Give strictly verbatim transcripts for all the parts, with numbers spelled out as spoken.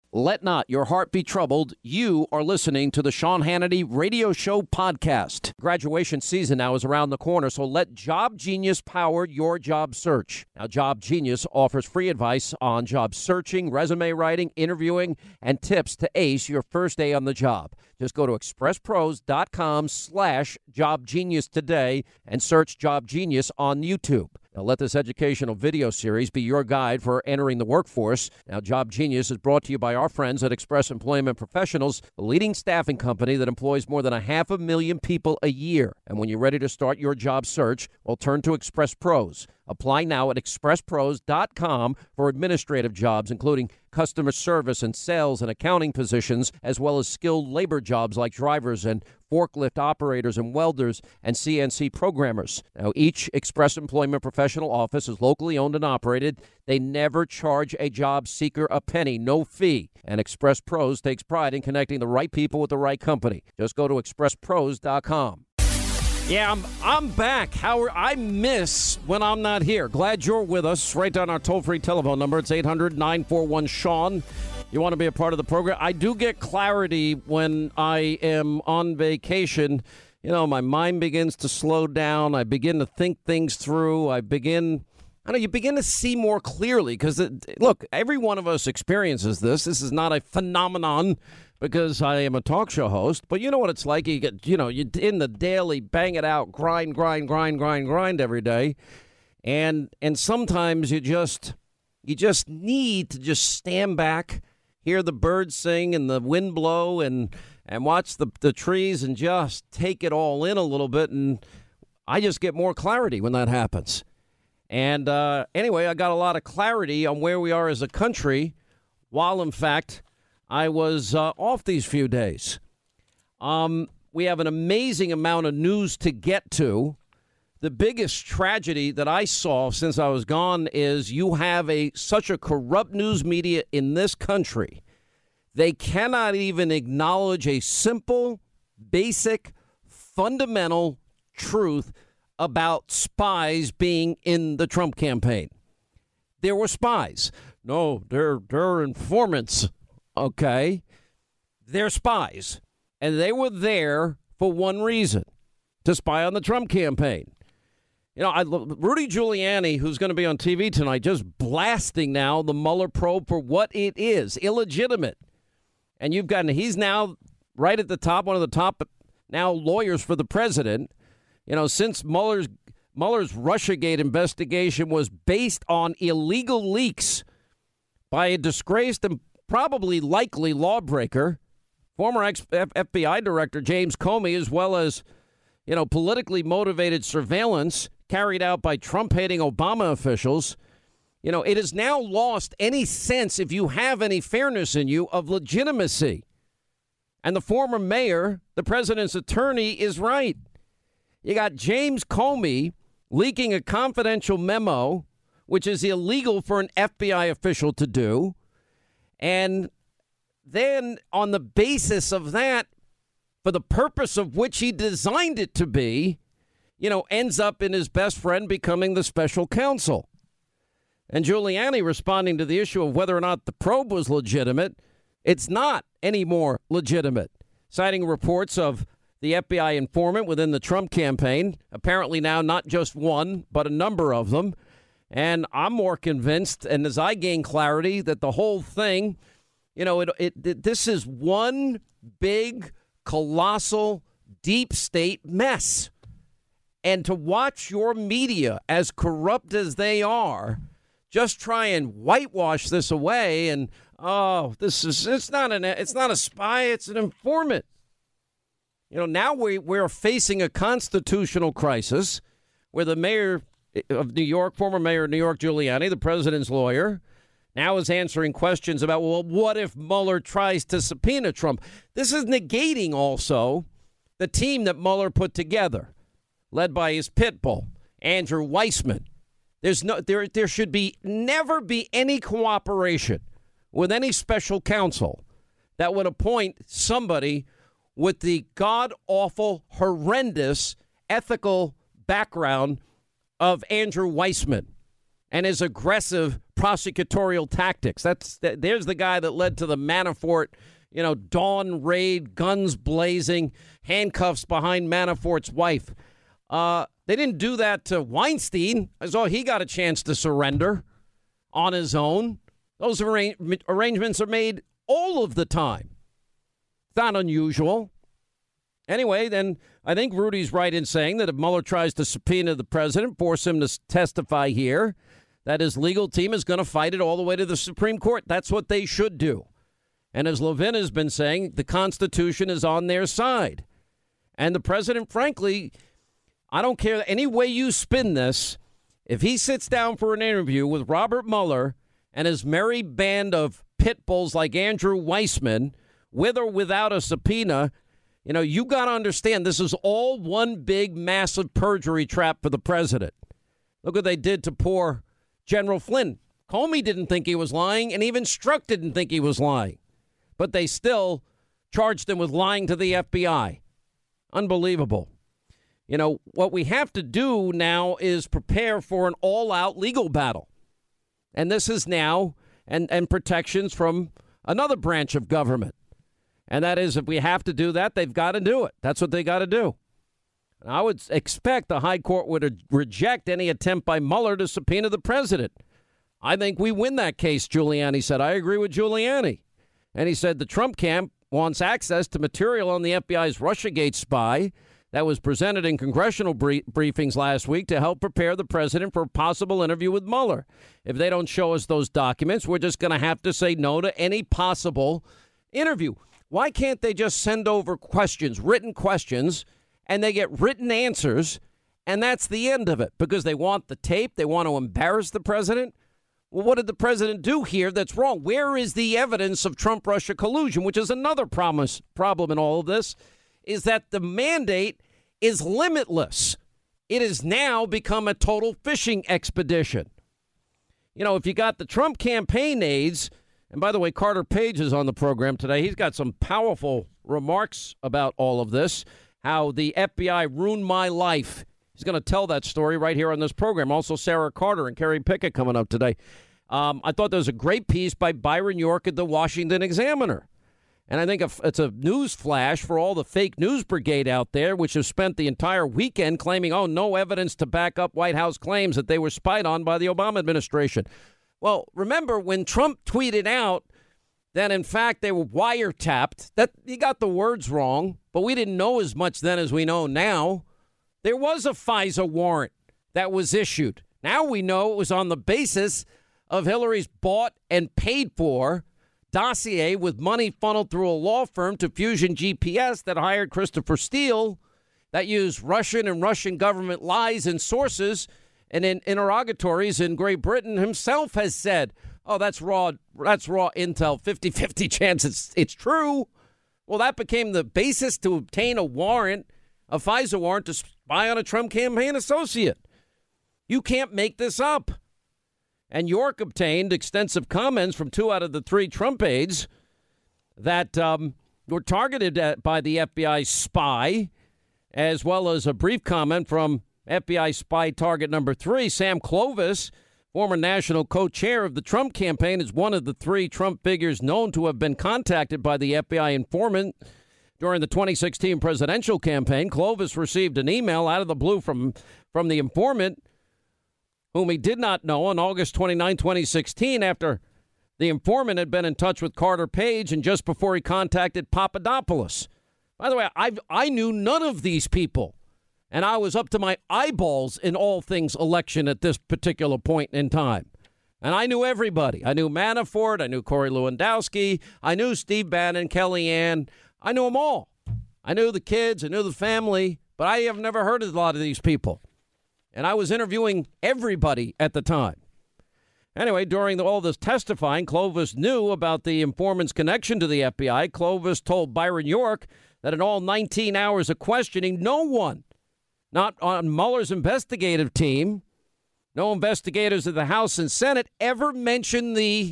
Let not your heart be troubled. You are listening to the Sean Hannity Radio Show podcast. Graduation season now is around the corner, so let Job Genius power your job search. Now, Job Genius offers free advice on job searching, resume writing, interviewing, and tips to ace your first day on the job. Just go to expresspros.com slash Job Genius today and search Job Genius on YouTube. Now, let this educational video series be your guide for entering the workforce. Now, Job Genius is brought to you by our friends at Express Employment Professionals, the leading staffing company that employs more than a half a million people a year. And when you're ready to start your job search, well, turn to Express Pros. Apply now at express pros dot com for administrative jobs, including customer service and sales and accounting positions, as well as skilled labor jobs like drivers and forklift operators and welders and C N C programmers. Now, each Express Employment Professional office is locally owned and operated. They never charge a job seeker a penny, no fee. And Express Pros takes pride in connecting the right people with the right company. Just go to express pros dot com. Yeah, I'm I'm back. Howard, I miss when I'm not here. Glad you're with us. Write down our toll-free telephone number. It's eight hundred nine four one Sean. You want to be a part of the program? I do get clarity when I am on vacation. You know, my mind begins to slow down. I begin to think things through. I begin, I know, you begin to see more clearly because, look, every one of us experiences this. This is not a phenomenon because I am a talk show host, but you know what it's like. You get, you know, you in the daily, bang it out, grind, grind, grind, grind, grind every day. And and sometimes you just you just need to just stand back, hear the birds sing and the wind blow and and watch the, the trees and just take it all in a little bit. And I just get more clarity when that happens. And uh, anyway, I got a lot of clarity on where we are as a country while, in fact, I was uh, off these few days. Um, we have an amazing amount of news to get to. The biggest tragedy that I saw since I was gone is you have a such a corrupt news media in this country. They cannot even acknowledge a simple, basic, fundamental truth about spies being in the Trump campaign. There were spies. No, they're they're informants. Okay, they're spies, and they were there for one reason, to spy on the Trump campaign. You know, I, Rudy Giuliani, who's going to be on T V tonight, just blasting now the Mueller probe for what it is, illegitimate. And you've gotten, he's now right at the top, one of the top now lawyers for the president. You know, since Mueller's, Mueller's Russiagate investigation was based on illegal leaks by a disgraced and probably likely lawbreaker, former ex- F B I director James Comey, as well as, you know, politically motivated surveillance carried out by Trump-hating Obama officials. You know, it has now lost any sense, if you have any fairness in you, of legitimacy. And the former mayor, the president's attorney, is right. You got James Comey leaking a confidential memo, which is illegal for an F B I official to do. And then on the basis of that, for the purpose of which he designed it to be, you know, ends up in his best friend becoming the special counsel. And Giuliani responding to the issue of whether or not the probe was legitimate, it's not any more legitimate, citing reports of the F B I informant within the Trump campaign, apparently now not just one, but a number of them. And I'm more convinced, and as I gain clarity, that the whole thing, you know, it, it, it this is one big, colossal, deep state mess. And to watch your media, as corrupt as they are, just try and whitewash this away and, oh, this is, it's not an, it's not a spy, it's an informant. You know, now we, we're facing a constitutional crisis where the mayor of New York, former mayor of New York, Giuliani, the president's lawyer, now is answering questions about, well, what if Mueller tries to subpoena Trump? This is negating also the team that Mueller put together, led by his pit bull, Andrew Weissmann. There's no, there, there should be never be any cooperation with any special counsel that would appoint somebody with the god-awful, horrendous ethical background of Andrew Weissmann and his aggressive prosecutorial tactics. That's there's the guy that led to the Manafort, you know, dawn raid, guns blazing, handcuffs behind Manafort's wife. Uh, they didn't do that to Weinstein. I saw he got a chance to surrender on his own. Those arra- arrangements are made all of the time. It's not unusual. Anyway, then I think Rudy's right in saying that if Mueller tries to subpoena the president, force him to testify here, that his legal team is going to fight it all the way to the Supreme Court. That's what they should do. And as Levin has been saying, the Constitution is on their side. And the president, frankly, I don't care any way you spin this. If he sits down for an interview with Robert Mueller and his merry band of pit bulls like Andrew Weissman, with or without a subpoena, you know, you got to understand this is all one big, massive perjury trap for the president. Look what they did to poor General Flynn. Comey didn't think he was lying, and even Strzok didn't think he was lying. But they still charged him with lying to the F B I. Unbelievable. You know, what we have to do now is prepare for an all-out legal battle. And this is now, and, and protections from another branch of government. And that is, if we have to do that, they've got to do it. That's what they got to do. And I would expect the high court would reject any attempt by Mueller to subpoena the president. I think we win that case, Giuliani said. I agree with Giuliani. And he said the Trump camp wants access to material on the F B I's Russiagate spy that was presented in congressional brief- briefings last week to help prepare the president for a possible interview with Mueller. If they don't show us those documents, we're just going to have to say no to any possible interview. Why can't they just send over questions, written questions, and they get written answers, and that's the end of it? Because they want the tape, they want to embarrass the president. Well, what did the president do here that's wrong? Where is the evidence of Trump-Russia collusion, which is another promise, problem in all of this, is that the mandate is limitless. It has now become a total fishing expedition. You know, if you got the Trump campaign aides, and by the way, Carter Page is on the program today. He's got some powerful remarks about all of this, how the F B I ruined my life. He's going to tell that story right here on this program. Also, Sarah Carter and Kerry Pickett coming up today. Um, I thought there was a great piece by Byron York at the Washington Examiner. And I think it's a news flash for all the fake news brigade out there, which have spent the entire weekend claiming, oh, no evidence to back up White House claims that they were spied on by the Obama administration. Well, remember when Trump tweeted out that, in fact, they were wiretapped, that he got the words wrong, but we didn't know as much then as we know now. There was a FISA warrant that was issued. Now we know it was on the basis of Hillary's bought and paid for dossier with money funneled through a law firm to Fusion G P S that hired Christopher Steele, that used Russian and Russian government lies and sources. And in interrogatories in Great Britain himself has said, oh, that's raw. That's raw intel, fifty-fifty chance it's it's true. Well, that became the basis to obtain a warrant, a FISA warrant to spy on a Trump campaign associate. You can't make this up. And York obtained extensive comments from two out of the three Trump aides that um, were targeted at, by the F B I spy, as well as a brief comment from F B I spy target number three, Sam Clovis, former national co-chair of the Trump campaign, is one of the three Trump figures known to have been contacted by the F B I informant during the twenty sixteen presidential campaign. Clovis received an email out of the blue from, from the informant, whom he did not know, on August twenty-ninth, twenty sixteen, after the informant had been in touch with Carter Page and just before he contacted Papadopoulos. By the way, I I knew none of these people, and I was up to my eyeballs in all things election at this particular point in time. And I knew everybody. I knew Manafort. I knew Corey Lewandowski. I knew Steve Bannon, Kellyanne. I knew them all. I knew the kids. I knew the family. But I have never heard of a lot of these people. And I was interviewing everybody at the time. Anyway, during the, all this testifying, Clovis knew about the informant's connection to the F B I. Clovis told Byron York that in all nineteen hours of questioning, no one, not on Mueller's investigative team, no investigators of the House and Senate ever mentioned the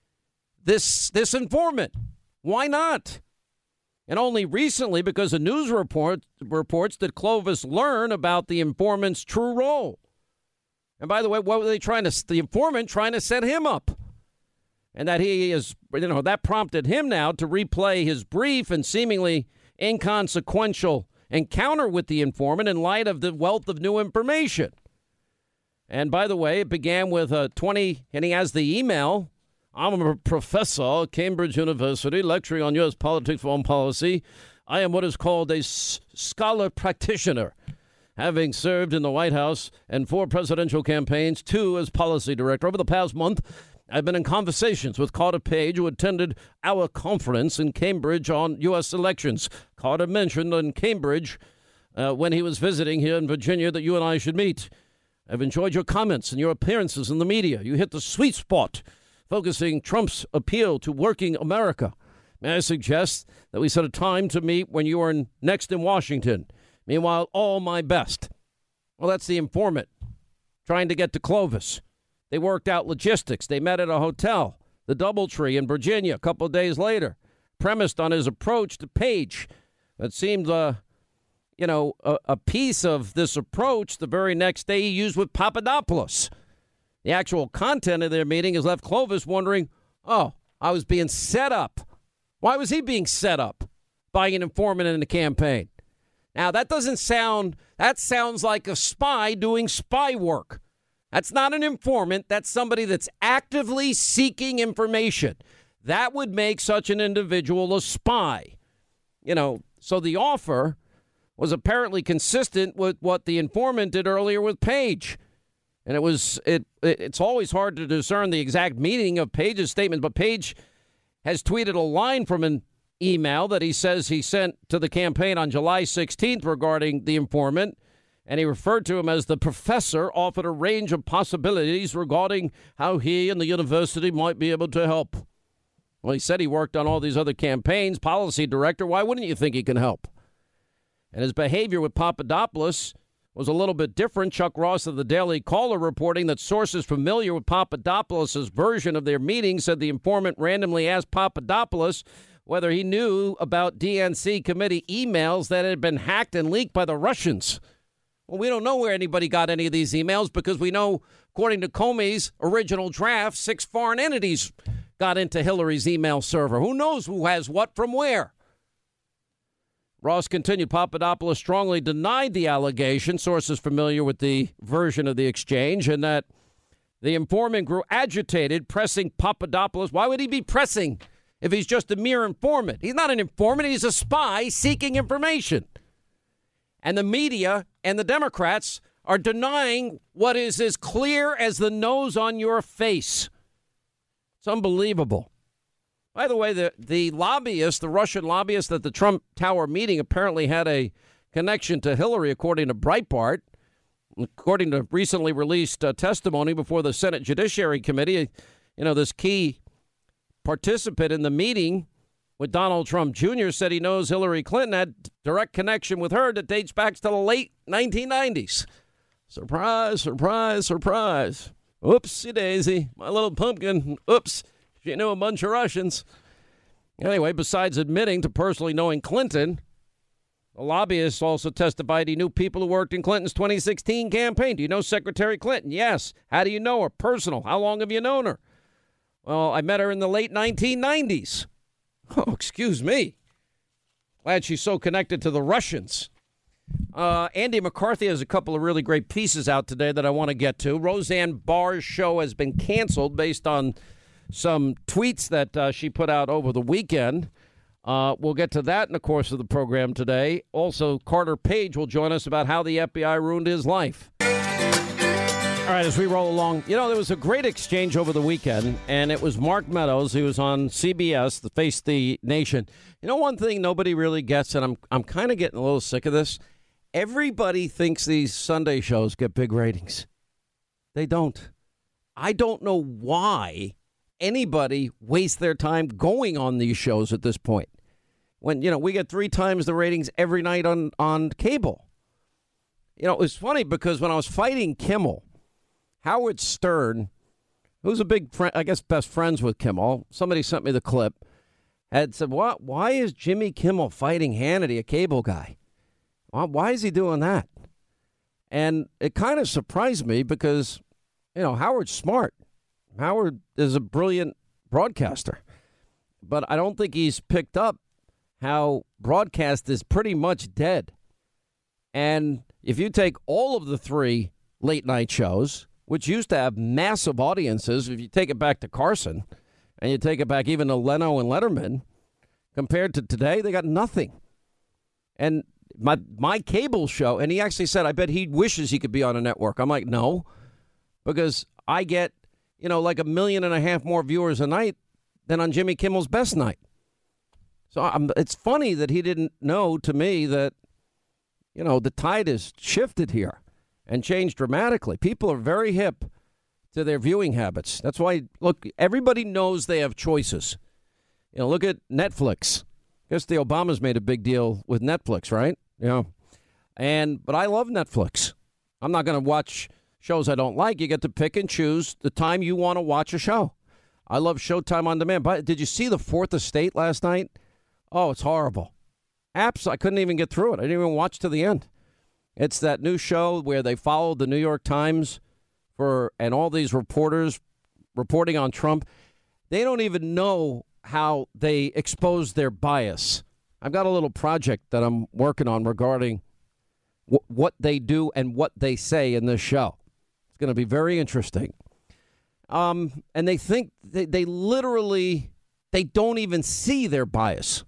this this informant. Why not? And only recently, because of news report, reports, did Clovis learn about the informant's true role. And by the way, what were they trying to, the informant trying to set him up? And that he is, you know, that prompted him now to replay his brief and seemingly inconsequential encounter with the informant in light of the wealth of new information. And by the way, it began with a twenty, and he has the email. I'm a professor at Cambridge University lecturing on U S politics, foreign policy. I am what is called a s- scholar practitioner, having served in the White House and four presidential campaigns, two as policy director. Over the past month, I've been in conversations with Carter Page, who attended our conference in Cambridge on U S elections. Carter mentioned in Cambridge uh, when he was visiting here in Virginia that you and I should meet. I've enjoyed your comments and your appearances in the media. You hit the sweet spot, focusing Trump's appeal to working America. May I suggest that we set a time to meet when you are in, next in Washington? Meanwhile, all my best. Well, that's the informant trying to get to Clovis. They worked out logistics. They met at a hotel, the Doubletree in Virginia, a couple of days later, premised on his approach to Page. It seemed, uh, you know, a, a piece of this approach the very next day he used with Papadopoulos. The actual content of their meeting has left Clovis wondering, oh, I was being set up. Why was he being set up by an informant in the campaign? Now, that doesn't sound, that sounds like a spy doing spy work. That's not an informant. That's somebody that's actively seeking information. That would make such an individual a spy. You know, so the offer was apparently consistent with what the informant did earlier with Page. And it was, it, it it's always hard to discern the exact meaning of Page's statement, but Page has tweeted a line from an email that he says he sent to the campaign on July sixteenth regarding the informant. And he referred to him as the professor, offered a range of possibilities regarding how he and the university might be able to help. Well, he said he worked on all these other campaigns, policy director. Why wouldn't you think he can help? And his behavior with Papadopoulos was a little bit different. Chuck Ross of the Daily Caller reporting that sources familiar with Papadopoulos' version of their meeting said the informant randomly asked Papadopoulos whether he knew about D N C committee emails that had been hacked and leaked by the Russians. Well, we don't know where anybody got any of these emails because we know, according to Comey's original draft, six foreign entities got into Hillary's email server. Who knows who has what from where? Ross continued, Papadopoulos strongly denied the allegation, sources familiar with the version of the exchange, and that the informant grew agitated, pressing Papadopoulos. Why would he be pressing if he's just a mere informant? He's not an informant. He's a spy seeking information. And the media and the Democrats are denying what is as clear as the nose on your face. It's unbelievable. By the way, the, the lobbyist, the Russian lobbyist at the Trump Tower meeting apparently had a connection to Hillary, according to Breitbart. According to recently released uh, testimony before the Senate Judiciary Committee, you know, this key participant in the meeting with Donald Trump Junior said he knows Hillary Clinton had direct connection with her that dates back to the late nineteen nineties. Surprise, surprise, surprise. Oopsie daisy. My little pumpkin. Oops. She knew a bunch of Russians. Anyway, besides admitting to personally knowing Clinton, the lobbyist also testified he knew people who worked in Clinton's twenty sixteen campaign. Do you know Secretary Clinton? Yes. How do you know her? Personal. How long have you known her? Well, I met her in the late nineteen nineties. Oh, excuse me. Glad she's so connected to the Russians. Uh, Andy McCarthy has a couple of really great pieces out today that I want to get to. Roseanne Barr's show has been canceled based on some tweets that uh, she put out over the weekend. Uh, we'll get to that in the course of the program today. Also, Carter Page will join us about how the F B I ruined his life. All right, as we roll along, you know, there was a great exchange over the weekend, and it was Mark Meadows, who was on C B S, the Face the Nation. You know, one thing nobody really gets, and I'm I'm kind of getting a little sick of this. Everybody thinks these Sunday shows get big ratings. They don't. I don't know why anybody wastes their time going on these shows at this point. When, you know, we get three times the ratings every night on, on cable. You know, it was funny because when I was fighting Kimmel, Howard Stern, who's a big friend, I guess best friends with Kimmel, somebody sent me the clip, had said, what, why is Jimmy Kimmel fighting Hannity, a cable guy? Why, why is he doing that? And it kind of surprised me because You know, Howard's smart. Howard is a brilliant broadcaster. But I don't think he's picked up how broadcast is pretty much dead. And if you take all of the three late night shows, which used to have massive audiences, if you take it back to Carson and you take it back even to Leno and Letterman, compared to today, they got nothing. And my my cable show, and he actually said, I bet he wishes he could be on a network. I'm like, no, because I get, you know, like a million and a half more viewers a night than on Jimmy Kimmel's Best Night. So I'm, it's funny that he didn't know to me that, you know, the tide has shifted here and changed dramatically. People are very hip to their viewing habits. That's why, look, everybody knows they have choices. You know, look at Netflix. I guess the Obamas made a big deal with Netflix, right? You know, and but I love Netflix. I'm not going to watch shows I don't like. You get to pick and choose the time you want to watch a show. I love Showtime on demand. But did you see the Fourth Estate last night? Oh, it's horrible. Apps, I couldn't even get through it. I didn't even watch to the end. It's that new show where they followed the New York Times for and all these reporters reporting on Trump. They don't even know how they expose their bias. I've got a little project that I'm working on regarding w- what they do and what they say in this show. It's going to be very interesting. Um, and they think they, they literally, they don't even see their bias.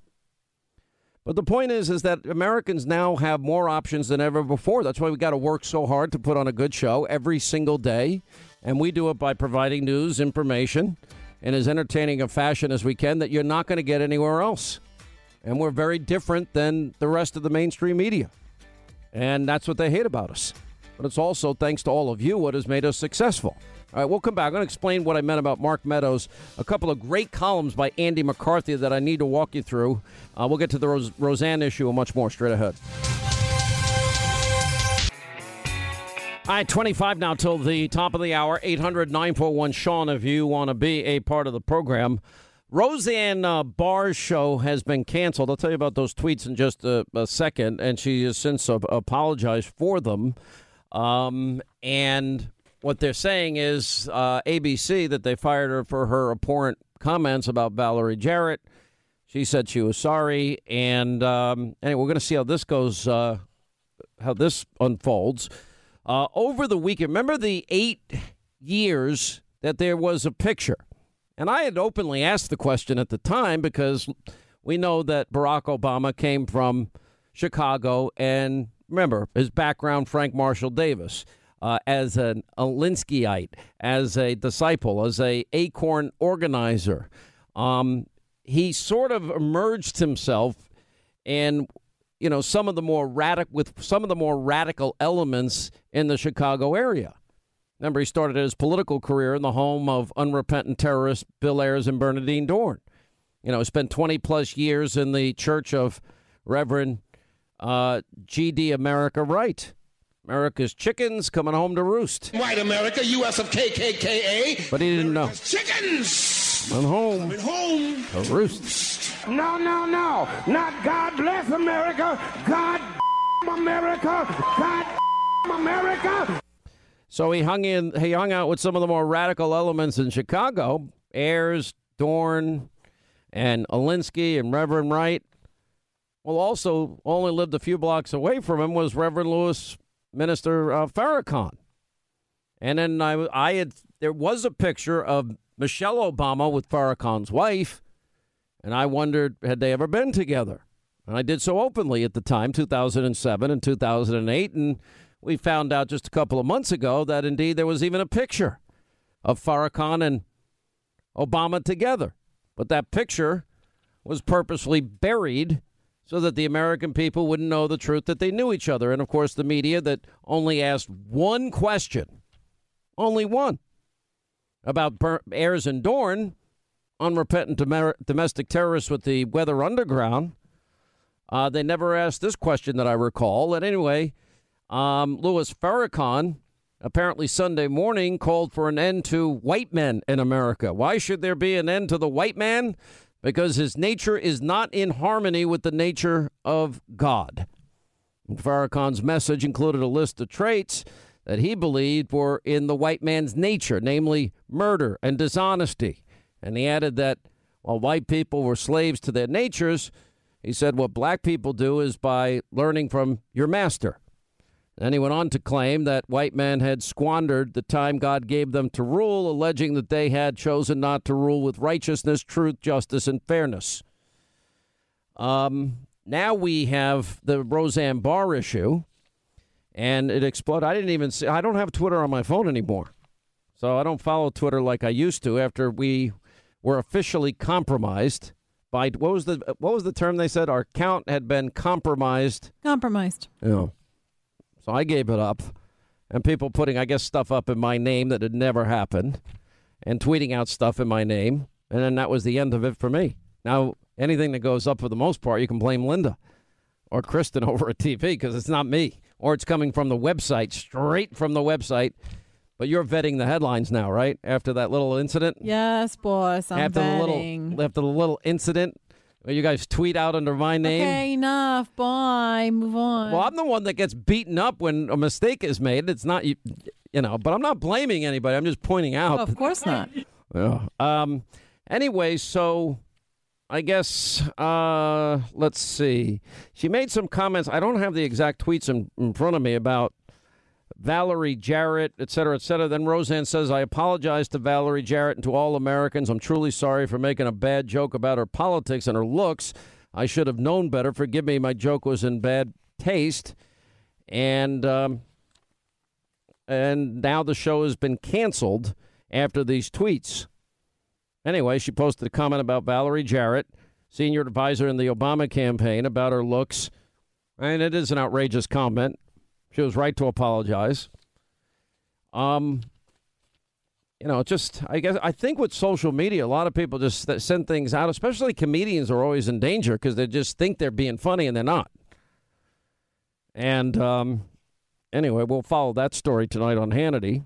But the point is, is that Americans now have more options than ever before. That's why we got to work so hard to put on a good show every single day. And we do it by providing news, information, in as entertaining a fashion as we can that you're not going to get anywhere else. And we're very different than the rest of the mainstream media. And that's what they hate about us. But it's also thanks to all of you what has made us successful. All right, we'll come back. I'm going to explain what I meant about Mark Meadows. A couple of great columns by Andy McCarthy that I need to walk you through. Uh, we'll get to the Ros- Roseanne issue and much more straight ahead. All right, twenty-five now till the top of the hour. eight hundred nine four one Sean if you want to be a part of the program. Roseanne uh, Barr's show has been canceled. I'll tell you about those tweets in just a, a second, and she has since uh, apologized for them. Um, and what they're saying is uh, A B C, that they fired her for her abhorrent comments about Valerie Jarrett. She said she was sorry. And um, anyway, we're going to see how this goes, uh, how this unfolds. Uh, over the weekend, remember the eight years that there was a picture? And I had openly asked the question at the time because we know that Barack Obama came from Chicago. And remember, his background, Frank Marshall Davis. Uh, as an Alinskyite, as a disciple, as a Acorn organizer. Um, he sort of emerged himself in, you know, some of the more radical with some of the more radical elements in the Chicago area. Remember, he started his political career in the home of unrepentant terrorists Bill Ayers and Bernardine Dohrn. You know, spent twenty plus years in the church of Reverend uh, G D America Wright. America's chickens coming home to roost. White America, U S of K K K A. But he didn't know. Chickens! Coming home. Coming home. To roost. No, no, no. Not God bless America. God America. God America. So he hung in. He hung out with some of the more radical elements in Chicago. Ayers, Dohrn, and Alinsky, and Reverend Wright. Well, also only lived a few blocks away from him was Reverend Louis Minister uh, Farrakhan. And then I, I had, there was a picture of Michelle Obama with Farrakhan's wife, and I wondered, had they ever been together? And I did so openly at the time, two thousand seven and two thousand eight, and we found out just a couple of months ago that indeed there was even a picture of Farrakhan and Obama together. But that picture was purposely buried so that the American people wouldn't know the truth, that they knew each other. And, of course, the media that only asked one question, only one, about Ber- Ayers and Dohrn, unrepentant dom- domestic terrorists with the Weather Underground. Uh, they never asked this question that I recall. And anyway, um, Louis Farrakhan, apparently Sunday morning, called for an end to white men in America. Why should there be an end to the white man? Because his nature is not in harmony with the nature of God. And Farrakhan's message included a list of traits that he believed were in the white man's nature, namely murder and dishonesty. And he added that while white people were slaves to their natures, he said what black people do is by learning from your master. And he went on to claim that white men had squandered the time God gave them to rule, alleging that they had chosen not to rule with righteousness, truth, justice, and fairness. Um, now we have the Roseanne Barr issue, and it exploded. I didn't even see, I don't have Twitter on my phone anymore, so I don't follow Twitter like I used to after we were officially compromised by, what was the what was the term they said? Our account had been compromised. Compromised. Yeah. You know. So I gave it up, and people putting, I guess, stuff up in my name that had never happened and tweeting out stuff in my name. And then that was the end of it for me. Now, anything that goes up for the most part, you can blame Linda or Kristen over at T V because it's not me, or it's coming from the website, straight from the website. But you're vetting the headlines now, right? After that little incident? Yes, boss. I'm after vetting. The little, after the little incident. You guys tweet out under my name. Okay, enough. Bye. Move on. Well, I'm the one that gets beaten up when a mistake is made. It's not, you, you know, but I'm not blaming anybody. I'm just pointing out. Oh, of course not. Yeah. Um. Anyway, so I guess, uh, let's see. She made some comments. I don't have the exact tweets in, in front of me about Valerie Jarrett, et cetera, et cetera. Then Roseanne says, I apologize to Valerie Jarrett and to all Americans. I'm truly sorry for making a bad joke about her politics and her looks. I should have known better. Forgive me. My joke was in bad taste. And, um, and now the show has been canceled after these tweets. Anyway, she posted a comment about Valerie Jarrett, senior advisor in the Obama campaign, about her looks. And it is an outrageous comment. She was right to apologize. Um, you know, just, I guess, I think with social media, a lot of people just send things out, especially comedians are always in danger because they just think they're being funny and they're not. And um, anyway, we'll follow that story tonight on Hannity.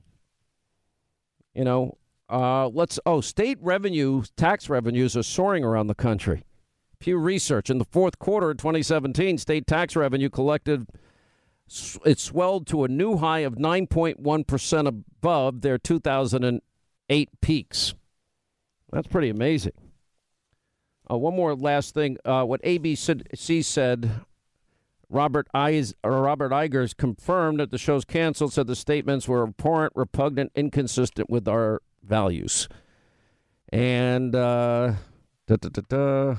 You know, uh, let's, oh, state revenue, tax revenues are soaring around the country. Pew Research, in the fourth quarter of twenty seventeen, state tax revenue collected, it swelled to a new high of nine point one percent above their two thousand eight peaks. That's pretty amazing. Uh, one more last thing. Uh, what A B C said, Robert, Eis, or Robert Igers confirmed that the show's canceled, said the statements were abhorrent, repugnant, inconsistent with our values. And uh, da, da, da, da.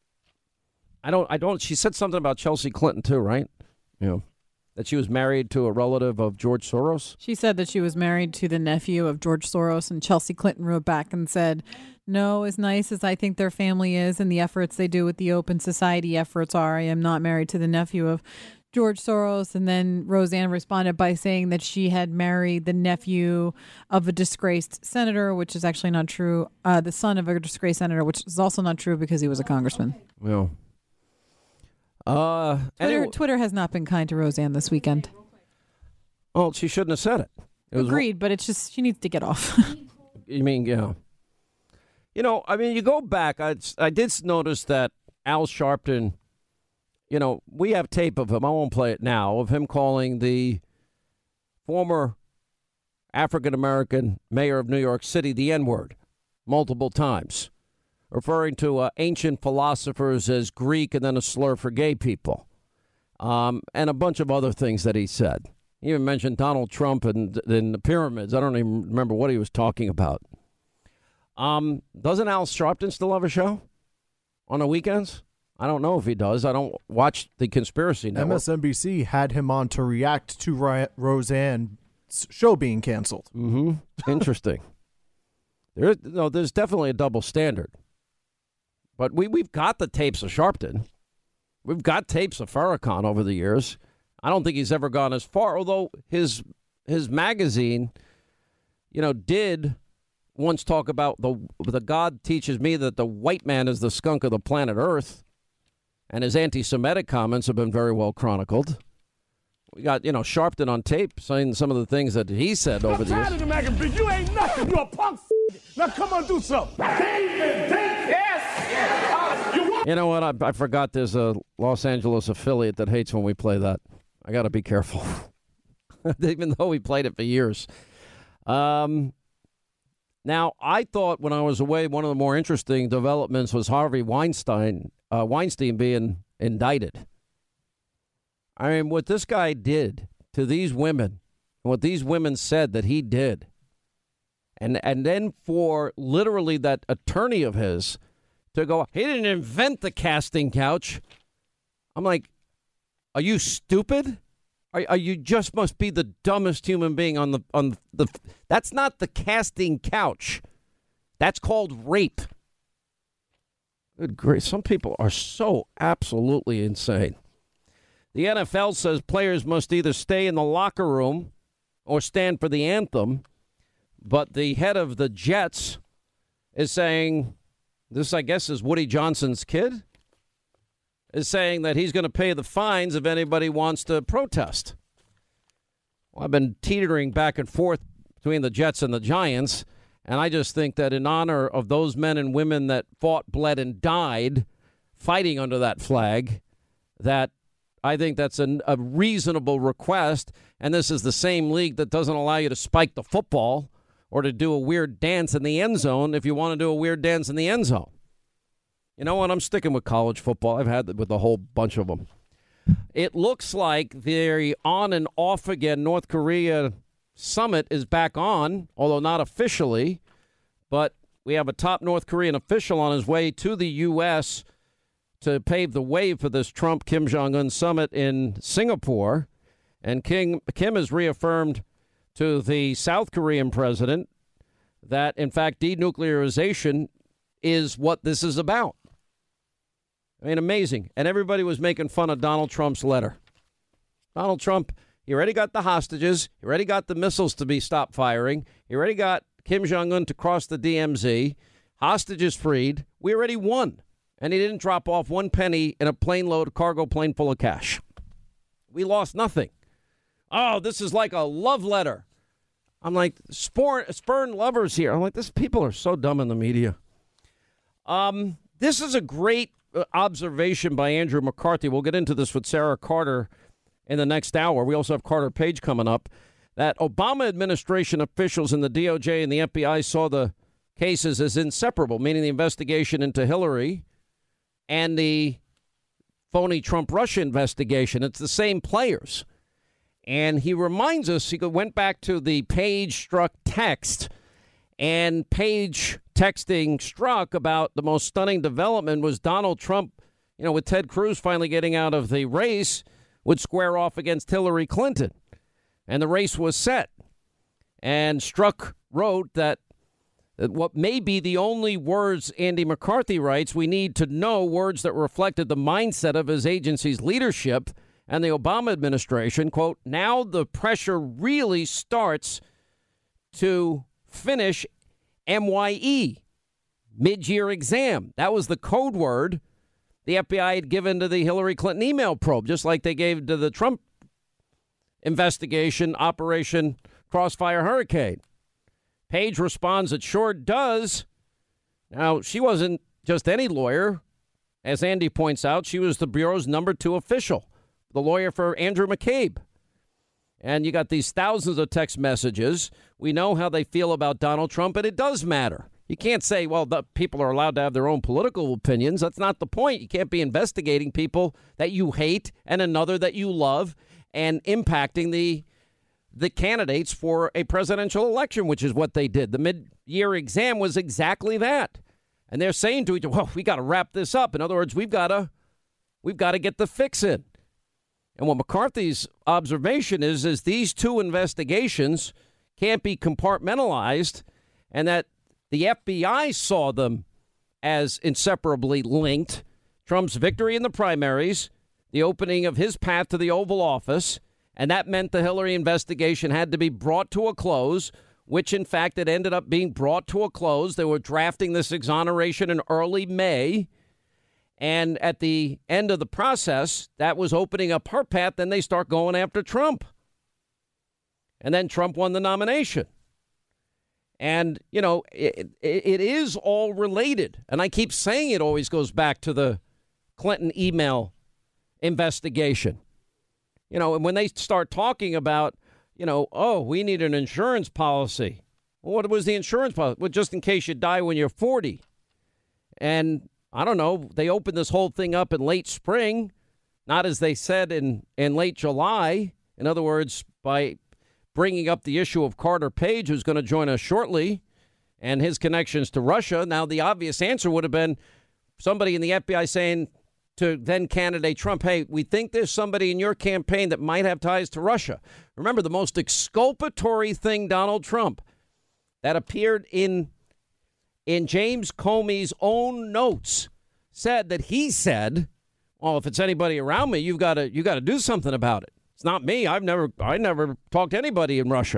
I don't, I don't, she said something about Chelsea Clinton too, right? Yeah. That she was married to a relative of George Soros? She said that she was married to the nephew of George Soros, and Chelsea Clinton wrote back and said, no, as nice as I think their family is and the efforts they do with the Open Society efforts are, I am not married to the nephew of George Soros. And then Roseanne responded by saying that she had married the nephew of a disgraced senator, which is actually not true. Uh, the son of a disgraced senator, which is also not true because he was a congressman. Well. Uh, Twitter, anyway, Twitter has not been kind to Roseanne this weekend. Well, she shouldn't have said it. it was, Agreed, but it's just she needs to get off. You mean, yeah. You know, I mean, you go back. I, I did notice that Al Sharpton, you know, we have tape of him. I won't play it now, of him calling the former African-American mayor of New York City the N-word multiple times, referring to uh, ancient philosophers as Greek and then a slur for gay people, um, and a bunch of other things that he said. He even mentioned Donald Trump and, and the pyramids. I don't even remember what he was talking about. Um, doesn't Al Sharpton still have a show on the weekends? I don't know if he does. I don't watch the Conspiracy Network. M S N B C had him on to react to Ry- Roseanne's show being canceled. Mm-hmm. Interesting. There, no, there's definitely a double standard. But we, we've got the tapes of Sharpton. We've got tapes of Farrakhan over the years. I don't think he's ever gone as far, although his his magazine, you know, did once talk about the the God teaches me that the white man is the skunk of the planet Earth, and his anti-Semitic comments have been very well chronicled. We got, you know, Sharpton on tape saying some of the things that he said over the years. I'm tired of the you ain't nothing. You a punk. Now come on, do something. David, David. Yes. yes. You, you know what? I, I forgot there's a Los Angeles affiliate that hates when we play that. I got to be careful. even though he played it for years. Um, now, I thought when I was away, one of the more interesting developments was Harvey Weinstein, uh, Weinstein being indicted. I mean, what this guy did to these women, what these women said that he did, and and then for literally that attorney of his to go, he didn't invent the casting couch. I'm like, are you stupid? Are, are you just must be the dumbest human being on the on the? That's not the casting couch. That's called rape. Good grief. Some people are so absolutely insane. The N F L says players must either stay in the locker room or stand for the anthem. But the head of the Jets is saying, this, I guess, is Woody Johnson's kid, is saying that he's going to pay the fines if anybody wants to protest. Well, I've been teetering back and forth between the Jets and the Giants, and I just think that in honor of those men and women that fought, bled, and died fighting under that flag, that I think that's an, a reasonable request, and this is the same league that doesn't allow you to spike the football or to do a weird dance in the end zone if you want to do a weird dance in the end zone. You know what? I'm sticking with college football. I've had it with a whole bunch of them. It looks like the on and off again North Korea summit is back on, although not officially. But we have a top North Korean official on his way to the U S to pave the way for this Trump-Kim Jong-un summit in Singapore. And King, Kim has reaffirmed to the South Korean president that, in fact, denuclearization is what this is about. I mean, amazing. And everybody was making fun of Donald Trump's letter. Donald Trump, he already got the hostages. He already got the missiles to be stopped firing. He already got Kim Jong-un to cross the D M Z. Hostages freed. We already won. And he didn't drop off one penny in a plane load, cargo plane full of cash. We lost nothing. Oh, this is like a love letter. I'm like, spurn, spurn lovers here. I'm like, this people are so dumb in the media. Um, this is a great observation by Andrew McCarthy. We'll get into this with Sarah Carter in the next hour. We also have Carter Page coming up. That Obama administration officials in the D O J and the F B I saw the cases as inseparable, meaning the investigation into Hillary and the phony Trump-Russia investigation. It's the same players. And he reminds us, he went back to the Page struck text, and Page texting struck about the most stunning development was Donald Trump, you know, with Ted Cruz finally getting out of the race, would square off against Hillary Clinton. And the race was set. And Strzok wrote that, that what may be the only words Andy McCarthy writes, we need to know words that reflected the mindset of his agency's leadership and the Obama administration. Quote, now the pressure really starts to finish M Y E, mid-year exam. That was the code word the F B I had given to the Hillary Clinton email probe, just like they gave to the Trump investigation, Operation Crossfire Hurricane. Page responds, it sure does. Now, she wasn't just any lawyer. As Andy points out, she was the Bureau's number two official, the lawyer for Andrew McCabe. And you got these thousands of text messages. We know how they feel about Donald Trump, and it does matter. You can't say, well, the people are allowed to have their own political opinions. That's not the point. You can't be investigating people that you hate and another that you love and impacting the the candidates for a presidential election, which is what they did. The mid-year exam was exactly that. And they're saying to each other, well, we got to wrap this up. In other words, we've got to we've got to get the fix in. And what McCarthy's observation is, is these two investigations can't be compartmentalized, and that the F B I saw them as inseparably linked. Trump's victory in the primaries, the opening of his path to the Oval Office, and that meant the Hillary investigation had to be brought to a close, which, in fact, it ended up being brought to a close. They were drafting this exoneration in early May. And at the end of the process, that was opening up her path. Then they start going after Trump. And then Trump won the nomination. And, you know, it, it, it is all related. And I keep saying it always goes back to the Clinton email investigation. You know, and when they start talking about you know, oh, we need an insurance policy. Well, what was the insurance policy? Well, just in case you die when you're forty. And I don't know, they opened this whole thing up in late spring, not as they said in, in late July. In other words, by bringing up the issue of Carter Page, who's going to join us shortly, and his connections to Russia. Now, the obvious answer would have been somebody in the F B I saying to then candidate Trump, hey, we think there's somebody in your campaign that might have ties to Russia. Remember, the most exculpatory thing, Donald Trump, that appeared in in James Comey's own notes said that he said, well, if it's anybody around me, you've got to you got to do something about it. It's not me. I've never I never talked to anybody in Russia.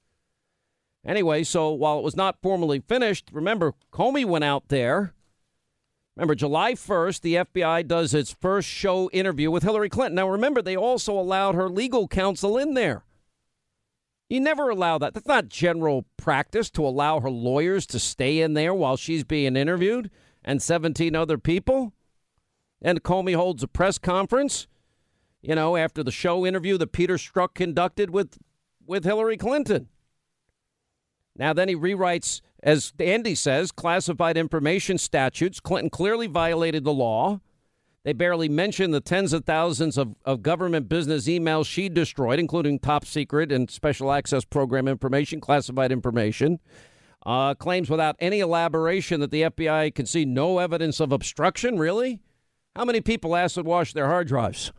Anyway, so while it was not formally finished, remember, Comey went out there. Remember, July first, the F B I does its first show interview with Hillary Clinton. Now, remember, they also allowed her legal counsel in there. You never allow that. That's not general practice to allow her lawyers to stay in there while she's being interviewed and seventeen other people. And Comey holds a press conference, you know, after the show interview that Peter Strzok conducted with, with Hillary Clinton. Now, then he rewrites, as Andy says, classified information statutes. Clinton clearly violated the law. They barely mention the tens of thousands of, of government business emails she destroyed, including top secret and special access program information, classified information. Uh, claims without any elaboration that the F B I can see no evidence of obstruction. Really? How many people acid wash their hard drives?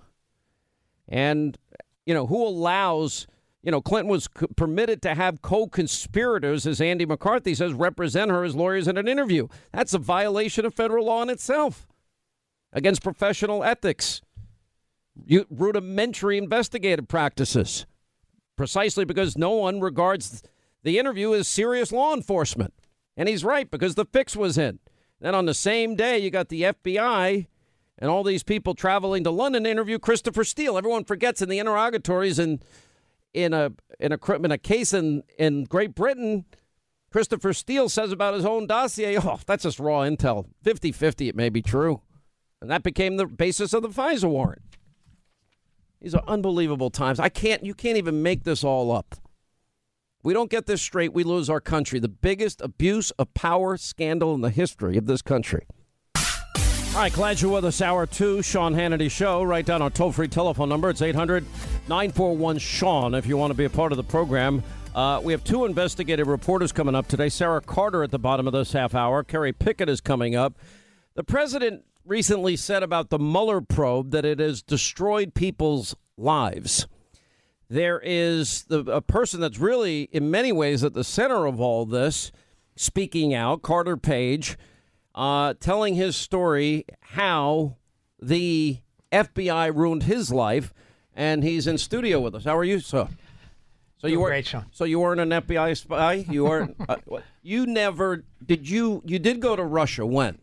And, you know, who allows... You know, Clinton was c- permitted to have co-conspirators, as Andy McCarthy says, represent her as lawyers in an interview. That's a violation of federal law in itself, against professional ethics, you, rudimentary investigative practices, precisely because no one regards the interview as serious law enforcement. And he's right, because the fix was in. Then on the same day, you got the F B I and all these people traveling to London to interview Christopher Steele. Everyone forgets in the interrogatories and In a in a in a case in, in Great Britain, Christopher Steele says about his own dossier, oh, that's just raw intel. fifty-fifty, it may be true. And that became the basis of the FISA warrant. These are unbelievable times. I can't, you can't even make this all up. We don't get this straight, we lose our country. The biggest abuse of power scandal in the history of this country. All right, glad you're with us. Hour two, Sean Hannity Show. Write down our toll-free telephone number. It's eight hundred nine four one Sean if you want to be a part of the program. Uh, we have two investigative reporters coming up today. Sarah Carter at the bottom of this half hour. Kerry Pickett is coming up. The president recently said about the Mueller probe that it has destroyed people's lives. There is the, a person that's really, in many ways, at the center of all this, speaking out, Carter Page, Uh, telling his story, how the F B I ruined his life, and he's in studio with us. How are you, sir? So you were great, Sean. So you weren't an F B I spy. You weren't. uh, you never did. You you did go to Russia when?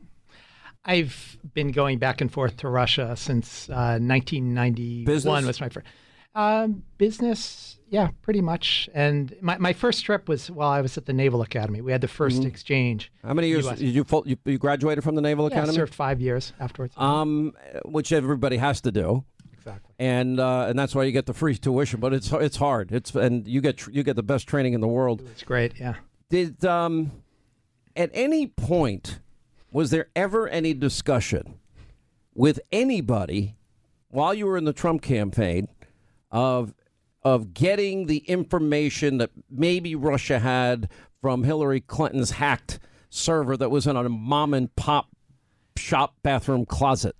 I've been going back and forth to Russia since uh, nineteen ninety-one. Business? Was my first um, business. Yeah, pretty much. And my, my first trip was while I was at the Naval Academy. We had the first Mm-hmm. exchange. How many years U S did you, full, you you graduated from the Naval Yeah, I Academy? served five years afterwards. Um, which everybody has to do. Exactly. And uh, and that's why you get the free tuition, but it's it's hard. It's and you get tr- you get the best training in the world. It's great. Yeah. Did um, at any point was there ever any discussion with anybody while you were in the Trump campaign of of getting the information that maybe Russia had from Hillary Clinton's hacked server that was in a mom and pop shop bathroom closet?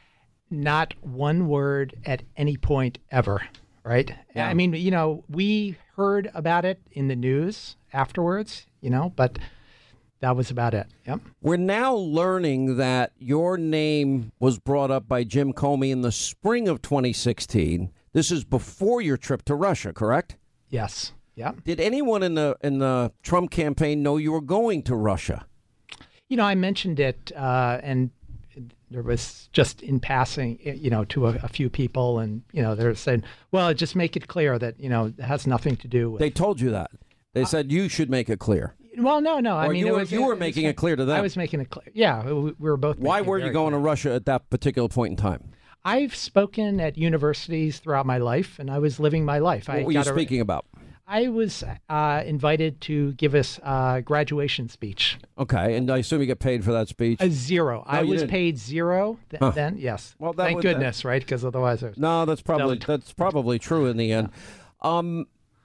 Not one word at any point ever, right? Yeah. I mean, you know, we heard about it in the news afterwards, you know, but that was about it. Yep. We're now learning that your name was brought up by Jim Comey in the spring of twenty sixteen. This is before your trip to Russia, correct? Yes. Yeah. Did anyone in the in the Trump campaign know you were going to Russia? You know, I mentioned it, uh, and there was just in passing, you know, to a, a few people, and you know, they're saying, "Well, just make it clear that you know it has nothing to do with." They told you that. They said you should make it clear. Well, no, no. I Or mean, you it were, was, you were it making was, it clear to them. I was making it clear. Yeah, we, we were both. Why making it were you very going clear. to Russia at that particular point in time? I've spoken at universities throughout my life, and I was living my life. What I were you got a- speaking about? I was uh, invited to give a uh, graduation speech. Okay, and I assume you get paid for that speech? A zero. No, I you was didn't. paid zero th- Huh. then. Yes. Well, that thank would- goodness, right? Because otherwise, there's No, that's probably No. that's probably true in the end. Um,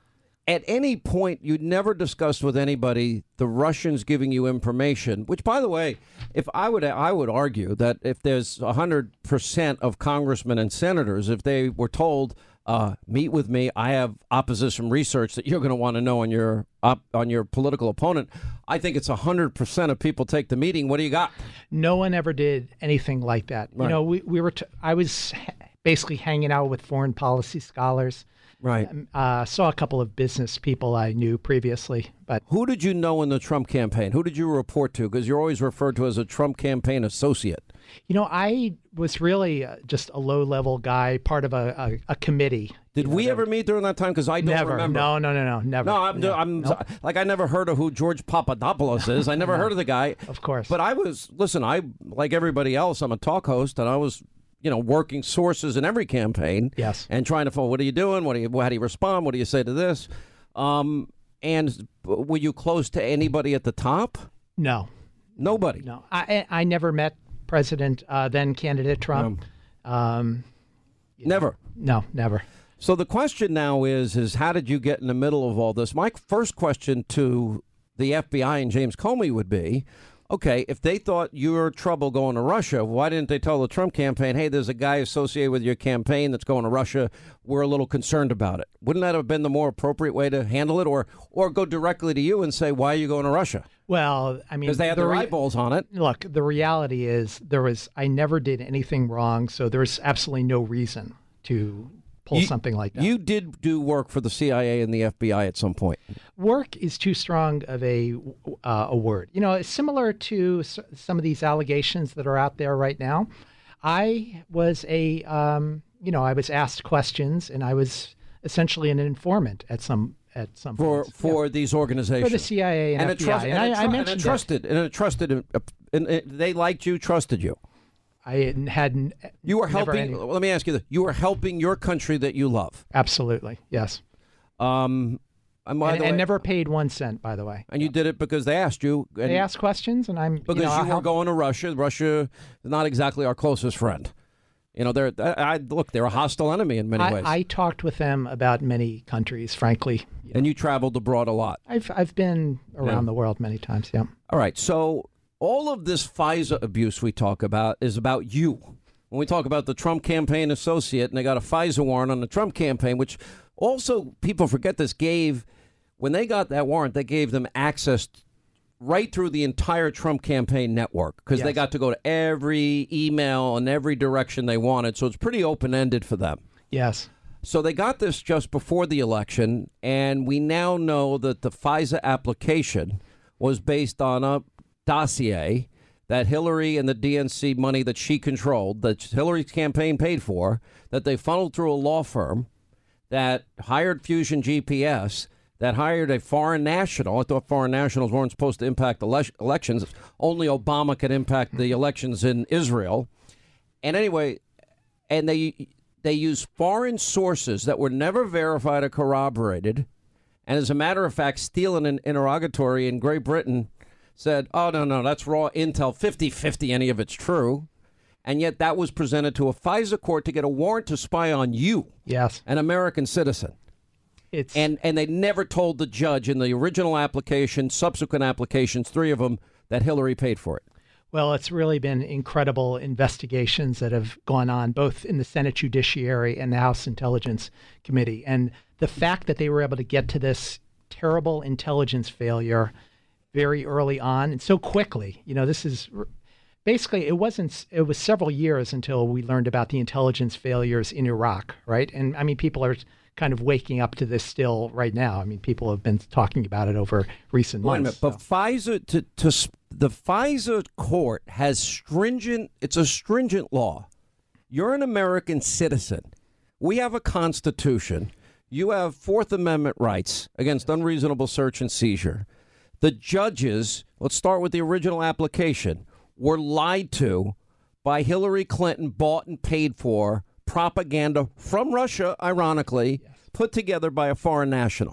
at any point, you'd never discussed with anybody the Russians giving you information. Which, by the way, if I would, I would argue that if there's a hundred percent of congressmen and senators, if they were told, uh, "Meet with me, I have opposition research that you're going to want to know on your op- on your political opponent," I think it's a hundred percent of people take the meeting. What do you got? no one ever did anything like that. Right. You know, we we were. T- I was ha- basically hanging out with foreign policy scholars. Right. Uh, saw a couple of business people I knew previously, but Who did you know in the Trump campaign? Who did you report to? Because you're always referred to as a Trump campaign associate. you know, I was really uh, just a low-level guy, part of a, a, a committee. Did we ever meet during that time? Because I don't Never. remember. No, no, no, no, never. No, I'm, No. I'm Nope. like I never heard of who George Papadopoulos is. I never heard of the guy. Of course. But I was listen. I like everybody else. I'm a talk host, and I was, you know, working sources in every campaign. Yes. And trying to find what are you doing? What do you? How do you respond? What do you say to this? Um, and were you close to anybody at the top? No, Nobody. no. I I I never met President uh, then candidate Trump. Um, Never. no, never. So the question now is, is how did you get in the middle of all this? My first question to the F B I and James Comey would be, okay, if they thought you were trouble going to Russia, why didn't they tell the Trump campaign, hey, there's a guy associated with your campaign that's going to Russia. We're a little concerned about it. Wouldn't that have been the more appropriate way to handle it? Or or go directly to you and say, why are you going to Russia? Well, I mean, Because they had the their re- eyeballs on it. Look, the reality is there was I never did anything wrong, so there's absolutely no reason to pull You- something like that. You did do work for the C I A and the F B I at some point. Work is too strong of a uh, a word. You know, it's similar to s- some of these allegations that are out there right now. I was a, um, you know, I was asked questions, and I was essentially an informant at some at some For points. for these organizations. For the C I A and, and F it B I. trust, and, and, I, it I tru- and mentioned it that. trusted, and it trusted, uh, and it, they liked you, trusted you. I hadn't. You were never helping. any- Let me ask you this: you were helping your country that you love. Absolutely, yes. Um, and, by And, the and way- never paid one cent, by the way. and you did it because they asked you. And They asked questions, and I'm because you, you, know, I'll were help- going to Russia. Russia is not exactly our closest friend. You know, they're. I, I look. They're a hostile enemy in many I, ways. I talked with them about many countries. Frankly, and you traveled abroad a lot. I've I've been around the world many times. Yeah. All right. So all of this FISA abuse we talk about is about you. When we talk about the Trump campaign associate, and they got a FISA warrant on the Trump campaign, which also people forget this gave, when they got that warrant, they gave them access right through the entire Trump campaign network because they Yes. got to go to every email and every direction they wanted. So it's pretty open-ended for them. Yes. So they got this just before the election, and we now know that the FISA application was based on a dossier that Hillary and the D N C money that she controlled, that Hillary's campaign paid for, that they funneled through a law firm that hired Fusion G P S, that hired a foreign national. I thought foreign nationals weren't supposed to impact ele- elections. Only Obama could impact the elections in Israel. And anyway, and they they use foreign sources that were never verified or corroborated. And as a matter of fact, Steele in an interrogatory in Great Britain said, oh, no, no, that's raw intel, fifty-fifty, any of it's true. And yet that was presented to a FISA court to get a warrant to spy on you, Yes. an American citizen. It's And and they never told the judge in the original application, subsequent applications, three of them, that Hillary paid for it. well, it's really been incredible investigations that have gone on both in the Senate Judiciary and the House Intelligence Committee. And the fact that they were able to get to this terrible intelligence failure very early on and so quickly, you know, this is basically it wasn't it was several years until we learned about the intelligence failures in Iraq, right? And I mean, people are kind of waking up to this still right now. I mean, people have been talking about it over recent Wait a months. minute, but FISA to to s- the FISA court has stringent. It's a stringent law. You're an American citizen. We have a constitution. You have Fourth Amendment rights against unreasonable search and seizure. The judges, let's start with the original application, were lied to by Hillary Clinton, bought and paid for propaganda from Russia, ironically, put together by a foreign national.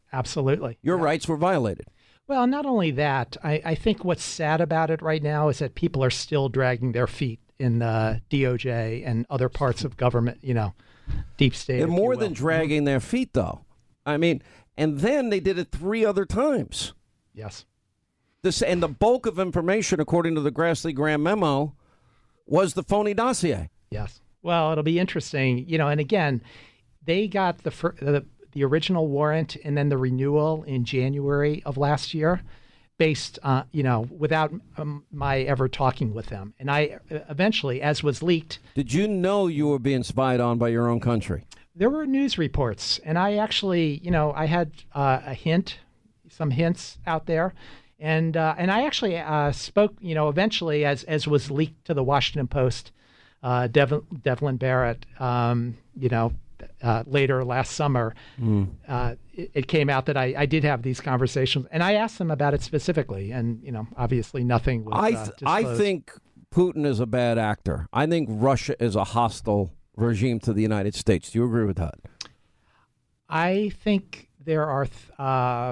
Absolutely. Your Yeah. rights were violated. Well, not only that, I, I think what's sad about it right now is that people are still dragging their feet in the D O J and other parts of government, you know, deep state. They're if more you than will. dragging their feet, though. I mean, and then they did it three other times. Yes. This and the bulk of information, according to the Grassley Graham memo, was the phony dossier. Yes. Well, it'll be interesting, you know, and again, they got the fir- the, the original warrant and then the renewal in January of last year based, uh, you know, without um, my ever talking with them. And I uh, eventually, as was leaked, Did you know you were being spied on by your own country? there were news reports, and I actually, you know, I had uh, a hint, some hints out there. And uh, and I actually uh, spoke, you know, eventually, as as was leaked to the Washington Post, uh, Devlin, Devlin Barrett, um, you know, uh, later last summer, mm. uh, it, it came out that I, I did have these conversations, and I asked them about it specifically, and you know, obviously nothing was. I uh, th- I think Putin is a bad actor. I think Russia is a hostile regime to the United States. Do you agree with that? I think there are. Th- uh,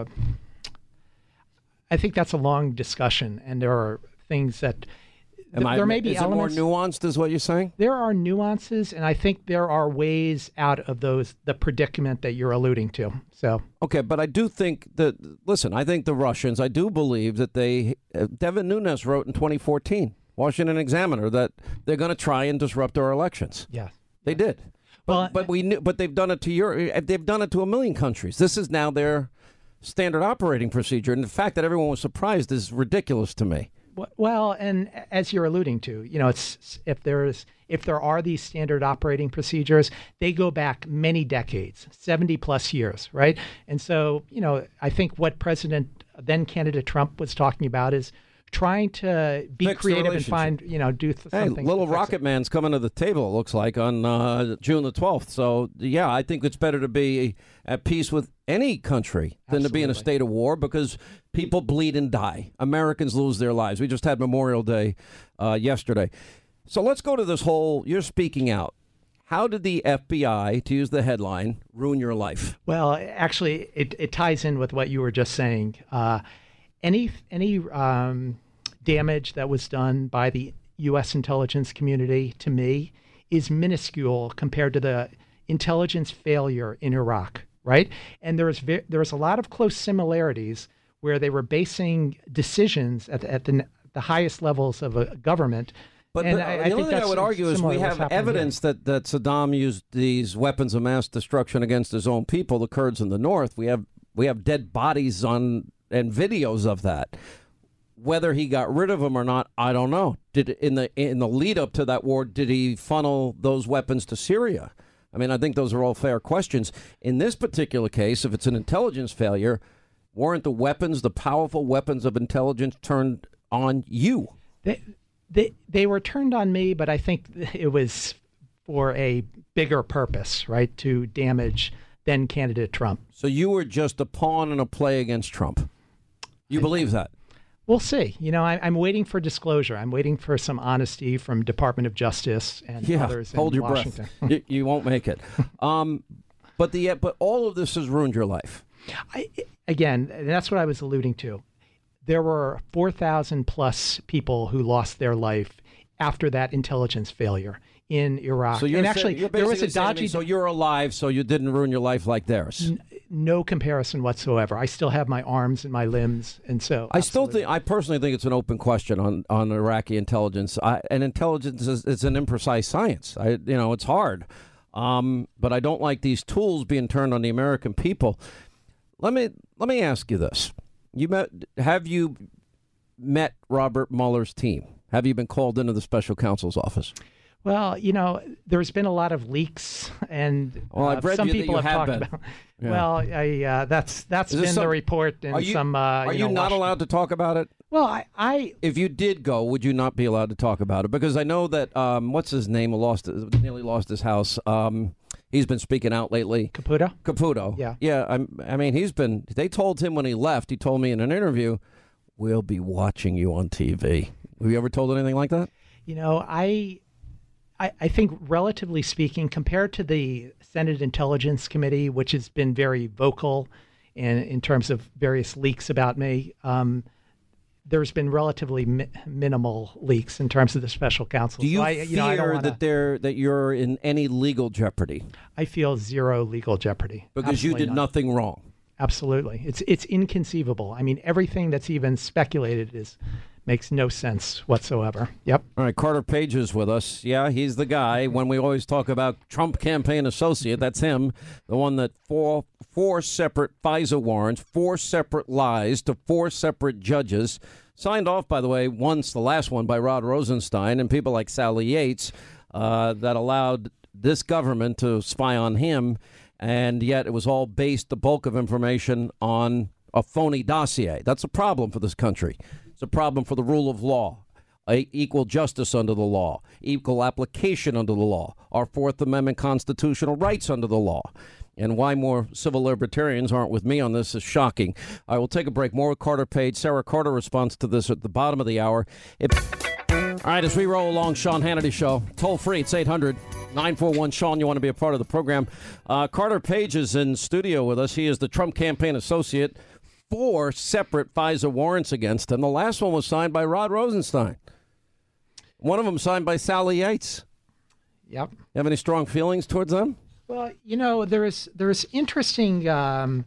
I think that's a long discussion, and there are things that th- I, there may be is elements. it more nuanced, is what you're saying? There are nuances, and I think there are ways out of those the predicament that you're alluding to. So okay, but I do think that. Listen, I think the Russians. I do believe that they. Uh, Devin Nunes wrote in twenty fourteen, Washington Examiner, that they're going to try and disrupt our elections. yeah, They did. But, Well, but we knew, but they've done it to Europe. They've done it to a million countries. This is now their standard operating procedure. And the fact that everyone was surprised is ridiculous to me. well, and as you're alluding to, you know, it's if there's if there are these standard operating procedures, they go back many decades, seventy plus years, right? And so, you know, I think what President then candidate Trump was talking about is trying to be Fix the creative and relationship. find, you know, do th- Hey, something. little to fix Rocket it. Man's coming to the table, it looks like, on uh, June the twelfth. So, yeah, I think it's better to be at peace with any country than to be in a Absolutely. state of war, because people bleed and die. Americans lose their lives. We just had Memorial Day uh, yesterday. So let's go to this whole, you're speaking out. How did the F B I, to use the headline, ruin your life? Well, actually, it, it ties in with what you were just saying. Uh, any any um, damage that was done by the U S intelligence community to me is minuscule compared to the intelligence failure in Iraq, right? And there was ve- there was a lot of close similarities where they were basing decisions at the, at the, the highest levels of a government. But, And but I- I the think only thing I that's would argue is similar we to what's have happening here. evidence that, that Saddam used these weapons of mass destruction against his own people, the Kurds in the north. We have we have dead bodies on and videos of that. Whether he got rid of them or not, I don't know. Did in the in the lead up to that war, did he funnel those weapons to Syria? I mean, I think those are all fair questions. In this particular case, if it's an intelligence failure, weren't the weapons, the powerful weapons of intelligence, turned on you? They, they they were turned on me, but I think it was for a bigger purpose, right? To damage then candidate Trump. So you were just a pawn in a play against Trump. You believe that? We'll see. You know, I, I'm waiting for disclosure. I'm waiting for some honesty from Department of Justice and Yeah, others hold in your Washington. breath. you, you won't make it. Um, but the but all of this has ruined your life. I, again, and that's what I was alluding to. There were four thousand plus people who lost their life after that intelligence failure in Iraq. So you're and saying- actually, you're there was a basically saying to me, dodgy. So you're alive, so you didn't ruin your life like theirs. No comparison whatsoever. I still have my arms and my limbs, and so I still absolutely. think, I personally think it's an open question on, on Iraqi intelligence. I, and intelligence is it's an imprecise science. I, you know, it's hard. Um, but I don't like these tools being turned on the American people. Let me let me ask you this: You met? Have you met Robert Mueller's team? Have you been called into the special counsel's office? Well, you know, there's been a lot of leaks, and Well, I've uh, read some you that people you have have talked been. about. Yeah. Well, I, uh, that's that's Is been this the some- report in Are you, some. Uh, are you, know, not Washington- allowed to talk about it? Well, I, I If you did go, would you not be allowed to talk about it? Because I know that um, what's his name lost nearly lost his house. Um, he's been speaking out lately. Caputo. Caputo. Yeah. Yeah. I'm, I mean, he's been. They told him when he left. He told me in an interview, "We'll be watching you on T V." Have you ever told anything like that? You know, I, I, I think relatively speaking, compared to the Senate Intelligence Committee, which has been very vocal and in terms of various leaks about me, um, there's been relatively mi- minimal leaks in terms of the special counsel. Do you, so I, fear you know, I don't wanna, that there that you're in any legal jeopardy? I feel zero legal jeopardy. Because Absolutely you did none. nothing wrong. Absolutely. It's it's inconceivable. I mean, everything that's even speculated is makes no sense whatsoever. Yep. All right, Carter Page is with us. Yeah, he's the guy. When we always talk about Trump campaign associate, that's him, the one that four four separate FISA warrants, four separate lies to four separate judges, signed off, by the way, once, the last one, by Rod Rosenstein and people like Sally Yates, uh, that allowed this government to spy on him. And yet it was all based, the bulk of information, on a phony dossier. That's a problem for this country. It's a problem for the rule of law, a, equal justice under the law, equal application under the law, our Fourth Amendment constitutional rights under the law. And why more civil libertarians aren't with me on this is shocking. I will take a break. More with Carter Page. Sarah Carter responds to this at the bottom of the hour. It- All right, as we roll along, Sean Hannity Show, toll free, it's eight hundred nine four one Sean. You want to be a part of the program. Uh, Carter Page is in studio with us. He is the Trump campaign associate. Four separate FISA warrants against him. The last one was signed by Rod Rosenstein. One of them signed by Sally Yates. Yep. You have any strong feelings towards them? Well, you know, there is there is interesting um,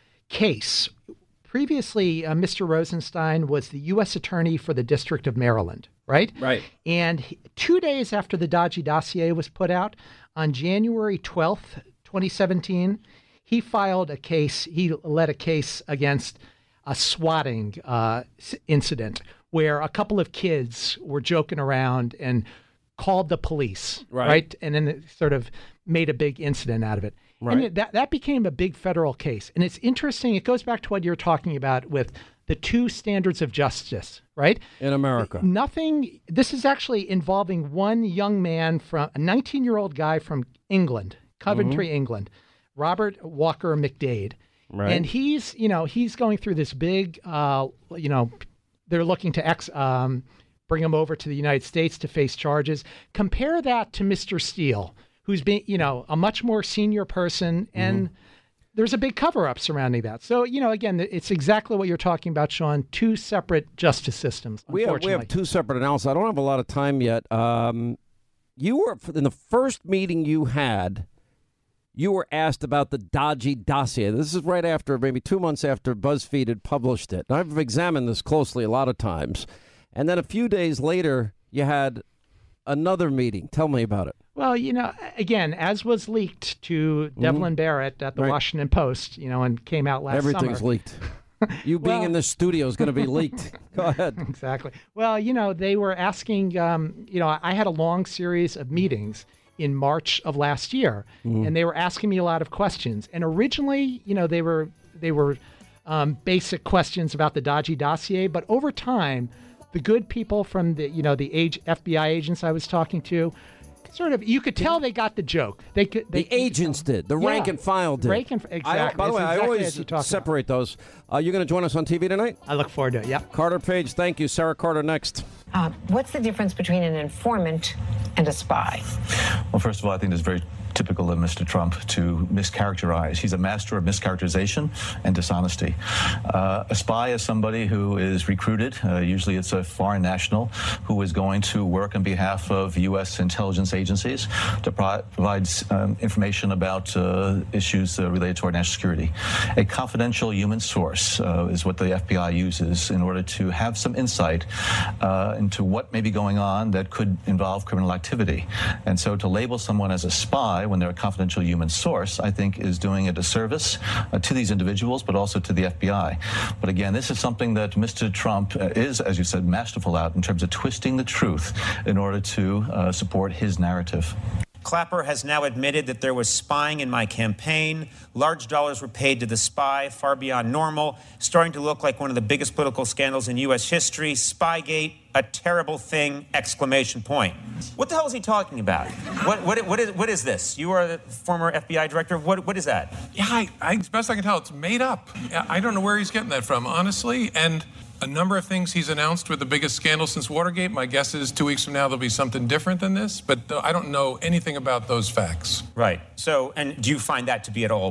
case. Previously, uh, Mister Rosenstein was the U S attorney for the District of Maryland, right? Right. And he, two days after the Dodgy dossier was put out, on January twelfth, twenty seventeen, he filed a case, he led a case against a swatting uh, incident where a couple of kids were joking around and called the police, right? right? And then it sort of made a big incident out of it. Right. And that, that became a big federal case. And it's interesting. It goes back to what you're talking about with the two standards of justice, right? In America. Nothing. This is actually involving one young man, from a nineteen-year-old guy from England, Coventry, mm-hmm. England, Robert Walker McDade. Right. And he's, you know, he's going through this big, uh, you know, they're looking to ex, um, bring him over to the United States to face charges. Compare that to Mister Steele, who's been, you know, a much more senior person, and mm-hmm. there's a big cover-up surrounding that. So, you know, again, it's exactly what you're talking about, Sean, two separate justice systems, we have, we have two separate analyses. I don't have a lot of time yet. Um, you were, in the first meeting you had, you were asked about the Dodgy dossier. This is right after, maybe two months after BuzzFeed had published it. And I've examined this closely a lot of times. And then a few days later, you had another meeting. Tell me about it. Well, you know, again, as was leaked to mm-hmm. Devlin Barrett at the right. Washington Post, you know, and came out last Everything's summer. leaked. You being well, in this studio is going to be leaked. Go ahead. Exactly. Well, you know, they were asking, um, you know, I had a long series of meetings in March of last year, mm-hmm. and they were asking me a lot of questions. And originally, you know, they were they were um, basic questions about the Dodgy dossier, but over time, the good people from the, you know, the age, F B I agents I was talking to, sort of, you could tell they got the joke. They could. They, the agents you know, did. The yeah, rank and file did. Rank and exactly. I, by the way, exactly I always separate about. those. Uh, you're going to join us on T V tonight? I look forward to it. Yeah. Carter Page, thank you. Sarah Carter next. Uh, what's the difference between an informant and a spy? Well, first of all, I think it's very typical of Mister Trump to mischaracterize. He's a master of mischaracterization and dishonesty. Uh, a spy is somebody who is recruited, uh, usually it's a foreign national, who is going to work on behalf of U S intelligence agencies to pro- provide um, information about uh, issues uh, related to our national security. A confidential human source uh, is what the F B I uses in order to have some insight uh, into what may be going on that could involve criminal activity. And so to label someone as a spy when they're a confidential human source, I think is doing a disservice uh, to these individuals, but also to the F B I. But again, this is something that Mister Trump uh, is, as you said, masterful at in terms of twisting the truth in order to uh, support his narrative. Clapper has now admitted that there was spying in my campaign. Large dollars were paid to the spy, far beyond normal, starting to look like one of the biggest political scandals in U S history. Spygate, a terrible thing, exclamation point. What the hell is he talking about? What, what, what, is, what is this? You are the former F B I director. What, what is that? Yeah, I, I, as best I can tell, it's made up. I don't know where he's getting that from, honestly. And a number of things he's announced were the biggest scandal since Watergate. My guess is two weeks from now there'll be something different than this, but uh, I don't know anything about those facts. Right. So, and do you find that to be at all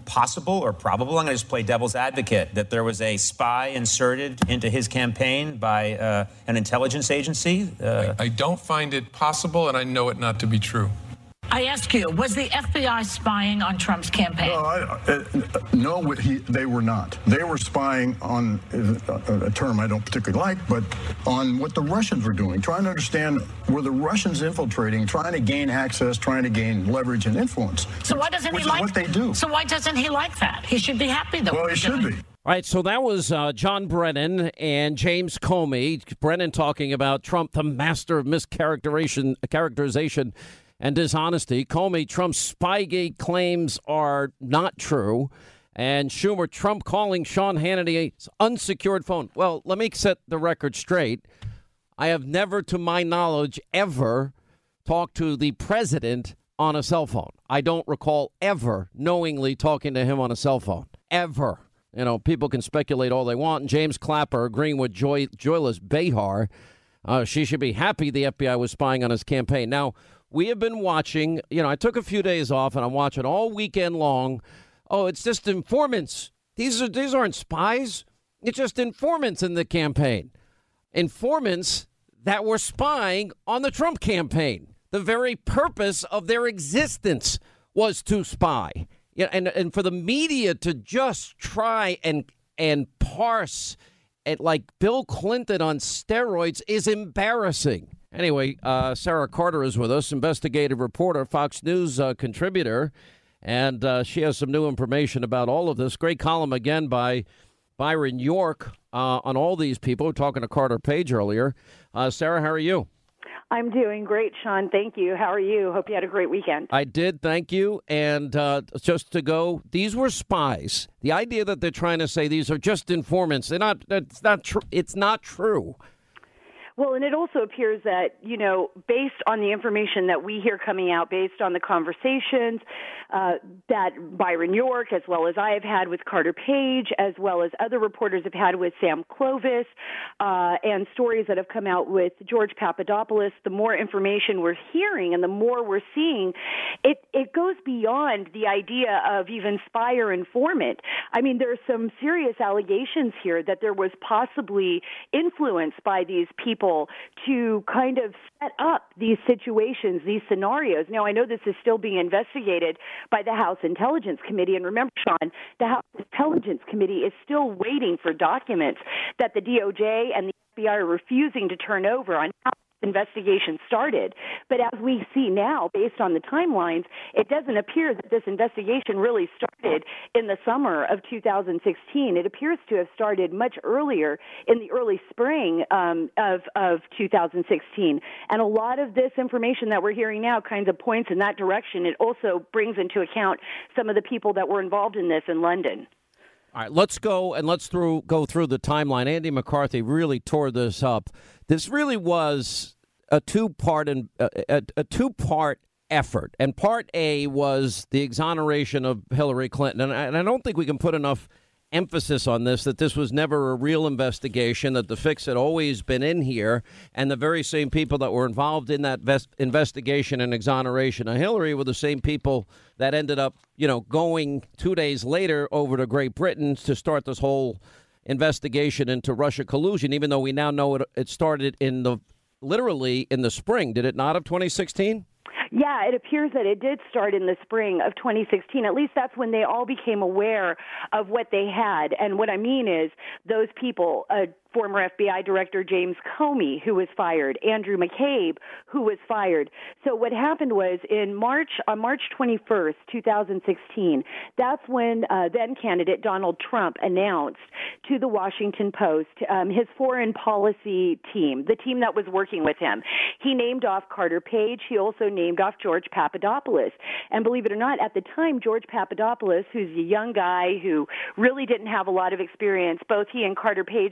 possible or probable? I'm going to just play devil's advocate that there was a spy inserted into his campaign by uh, an intelligence agency. Uh, I, I don't find it possible, and I know it not to be true. I ask you, was the F B I spying on Trump's campaign? No, I, uh, no he, they were not. They were spying on a, a term I don't particularly like, but on what the Russians were doing, trying to understand were the Russians infiltrating, trying to gain access, trying to gain leverage and influence. So why doesn't which he is like what they do? So why doesn't he like that? He should be happy that. Well, we're he should doing. be. All right, so that was uh, John Brennan and James Comey. Brennan talking about Trump, the master of mischaracterization, characterization, and dishonesty. Comey, Trump's Spygate claims are not true. And Schumer, Trump calling Sean Hannity's unsecured phone. Well, let me set the record straight. I have never, to my knowledge, ever talked to the president on a cell phone. I don't recall ever knowingly talking to him on a cell phone. Ever. You know, people can speculate all they want. And James Clapper agreeing with Joy, Joyless Behar. Uh, she should be happy the F B I was spying on his campaign. Now, we have been watching, you know, I took a few days off and I'm watching all weekend long. Oh, it's just informants. These are these aren't spies. It's just informants in the campaign. Informants that were spying on the Trump campaign. The very purpose of their existence was to spy. Yeah, and and for the media to just try and and parse it like Bill Clinton on steroids is embarrassing. Anyway, uh, Sarah Carter is with us, investigative reporter, Fox News uh, contributor, and uh, she has some new information about all of this. Great column again by Byron York uh, on all these people. We were talking to Carter Page earlier. Uh, Sarah, how are you? I'm doing great, Sean. Thank you. How are you? Hope you had a great weekend. I did, thank you. And uh, just to go, these were spies. The idea that they're trying to say these are just informants, they're not. That's not true. It's not true. Well, and it also appears that, you know, based on the information that we hear coming out, based on the conversations uh, that Byron York, as well as I have had with Carter Page, as well as other reporters have had with Sam Clovis, uh, and stories that have come out with George Papadopoulos, the more information we're hearing and the more we're seeing, it, it goes beyond the idea of even spy or informant. I mean, there are some serious allegations here that there was possibly influence by these people to kind of set up these situations, these scenarios. Now, I know this is still being investigated by the House Intelligence Committee. And remember, Sean, the House Intelligence Committee is still waiting for documents that the D O J and the F B I are refusing to turn over on how investigation started. But as we see now, based on the timelines, it doesn't appear that this investigation really started in the summer of two thousand sixteen. It appears to have started much earlier in the early spring um, of, of two thousand sixteen. And a lot of this information that we're hearing now kind of points in that direction. It also brings into account some of the people that were involved in this in London. All right, let's go and let's through, go through the timeline. Andy McCarthy really tore this up. This really was a two-part and a, a two-part effort, and part A was the exoneration of Hillary Clinton. And I, and I don't think we can put enough emphasis on this, that this was never a real investigation, that the fix had always been in here, and the very same people that were involved in that vest- investigation and exoneration of Hillary were the same people that ended up, you know, going two days later over to Great Britain to start this whole investigation into Russia collusion, even though we now know it, it started in the literally in the spring, did it not, of twenty sixteen? Yeah, it appears that it did start in the spring of twenty sixteen. At least that's when they all became aware of what they had. And what I mean is those people, uh, former F B I Director James Comey, who was fired, Andrew McCabe, who was fired. So what happened was in March, on March twenty-first, two thousand sixteen, that's when uh, then candidate Donald Trump announced to the Washington Post um, his foreign policy team, the team that was working with him. He named off Carter Page. He also named off George Papadopoulos. And believe it or not, at the time, George Papadopoulos, who's a young guy who really didn't have a lot of experience, both he and Carter Page were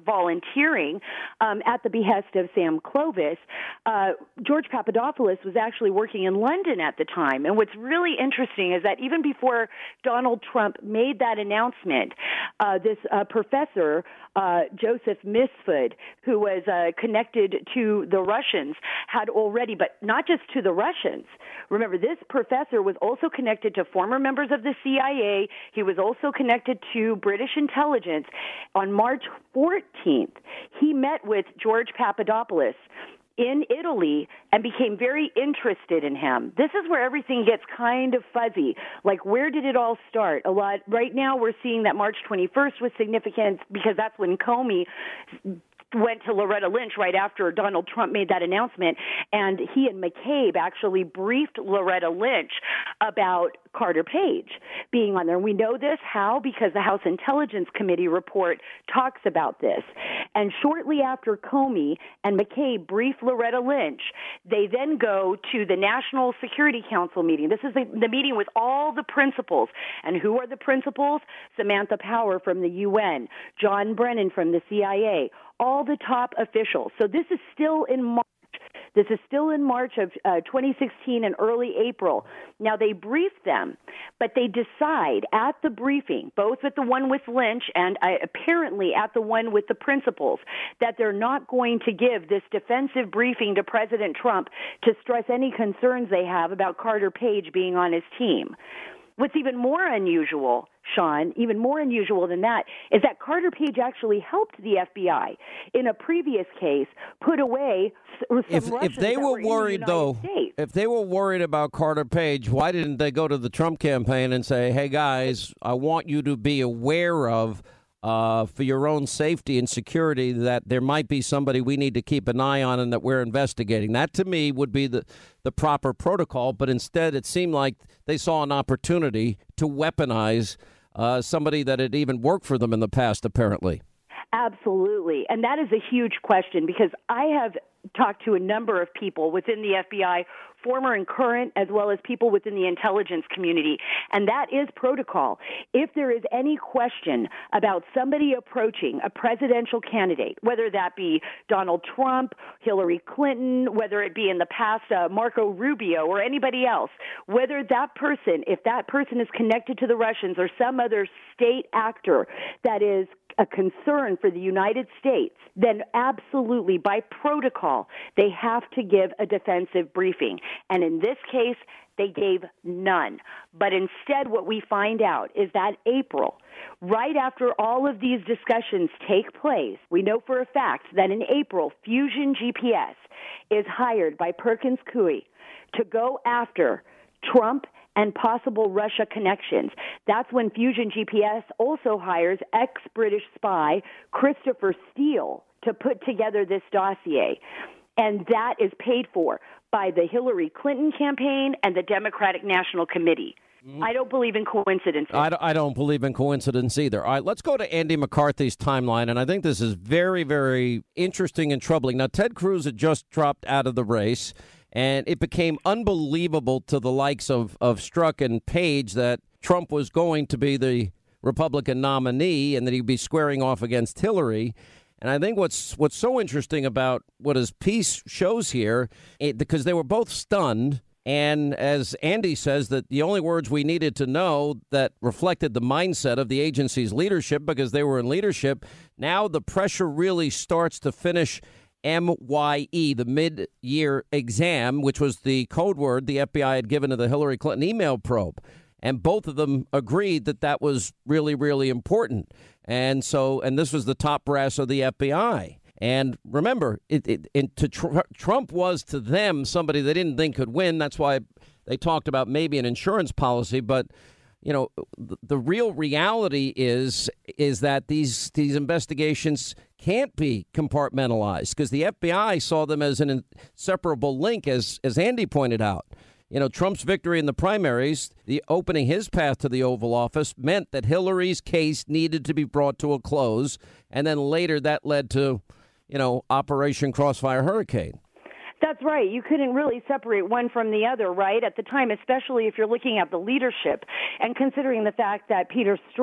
volunteering um, at the behest of Sam Clovis. Uh, George Papadopoulos was actually working in London at the time. And what's really interesting is that even before Donald Trump made that announcement, uh, this uh, professor, uh, Joseph Misfud, who was uh, connected to the Russians, had already, but not just to the Russians. Remember, this professor was also connected to former members of the C I A. He was also connected to British intelligence. On March fourteenth, he met with George Papadopoulos in Italy and became very interested in him. This is where everything gets kind of fuzzy. Like, where did it all start? A lot right now we're seeing that March twenty-first was significant because that's when Comey went to Loretta Lynch right after Donald Trump made that announcement, and he and McCabe actually briefed Loretta Lynch about Carter Page being on there. And we know this, how? Because the House Intelligence Committee report talks about this. And shortly after Comey and McCabe brief Loretta Lynch, they then go to the National Security Council meeting. This is the, the meeting with all the principals. And who are the principals? Samantha Power from the U N, John Brennan from the C I A, all the top officials. So this is still in March. This is still in March of uh, twenty sixteen and early April. Now, they brief them, but they decide at the briefing, both at the one with Lynch and uh, apparently at the one with the principals, that they're not going to give this defensive briefing to President Trump to stress any concerns they have about Carter Page being on his team. What's even more unusual, Sean, even more unusual than that, is that Carter Page actually helped the F B I in a previous case put away some if, Russians if they that were were worried, in the though, States. If they were worried about Carter Page, why didn't they go to the Trump campaign and say, hey, guys, I want you to be aware of, uh, for your own safety and security, that there might be somebody we need to keep an eye on and that we're investigating? That, to me, would be the, the proper protocol. But instead, it seemed like they saw an opportunity to weaponize uh, somebody that had even worked for them in the past, apparently. Absolutely. And that is a huge question, because I have talked to a number of people within the F B I, former and current, as well as people within the intelligence community. And that is protocol. If there is any question about somebody approaching a presidential candidate, whether that be Donald Trump, Hillary Clinton, whether it be in the past uh, Marco Rubio or anybody else, whether that person, if that person is connected to the Russians or some other state actor that is a concern for the United States, then absolutely, by protocol, they have to give a defensive briefing. And in this case, they gave none. But instead, what we find out is that April, right after all of these discussions take place, we know for a fact that in April, Fusion G P S is hired by Perkins Coie to go after Trump and possible Russia connections. That's when Fusion G P S also hires ex-British spy Christopher Steele to put together this dossier. And that is paid for by the Hillary Clinton campaign and the Democratic National Committee. Mm. I don't believe in coincidences. I don't, I don't believe in coincidence either. All right, let's go to Andy McCarthy's timeline, and I think this is very, very interesting and troubling. Now, Ted Cruz had just dropped out of the race, and it became unbelievable to the likes of, of Strzok and Page that Trump was going to be the Republican nominee and that he'd be squaring off against Hillary. And I think what's what's so interesting about what his piece shows here, it, because they were both stunned, and as Andy says, that the only words we needed to know that reflected the mindset of the agency's leadership, because they were in leadership, now the pressure really starts to finish M Y E, the mid-year exam, which was the code word the F B I had given to the Hillary Clinton email probe. And both of them agreed that that was really, really important. And so, and this was the top brass of the F B I. And remember, it, it, it to tr- Trump was to them somebody they didn't think could win. That's why they talked about maybe an insurance policy. But, you know, the, the real reality is is that these these investigations can't be compartmentalized, because the F B I saw them as an inseparable link, as as Andy pointed out. You know, Trump's victory in the primaries, the opening his path to the Oval Office, meant that Hillary's case needed to be brought to a close. And then later that led to, you know, Operation Crossfire Hurricane. That's right. You couldn't really separate one from the other, right, at the time, especially if you're looking at the leadership and considering the fact that Peter Strzok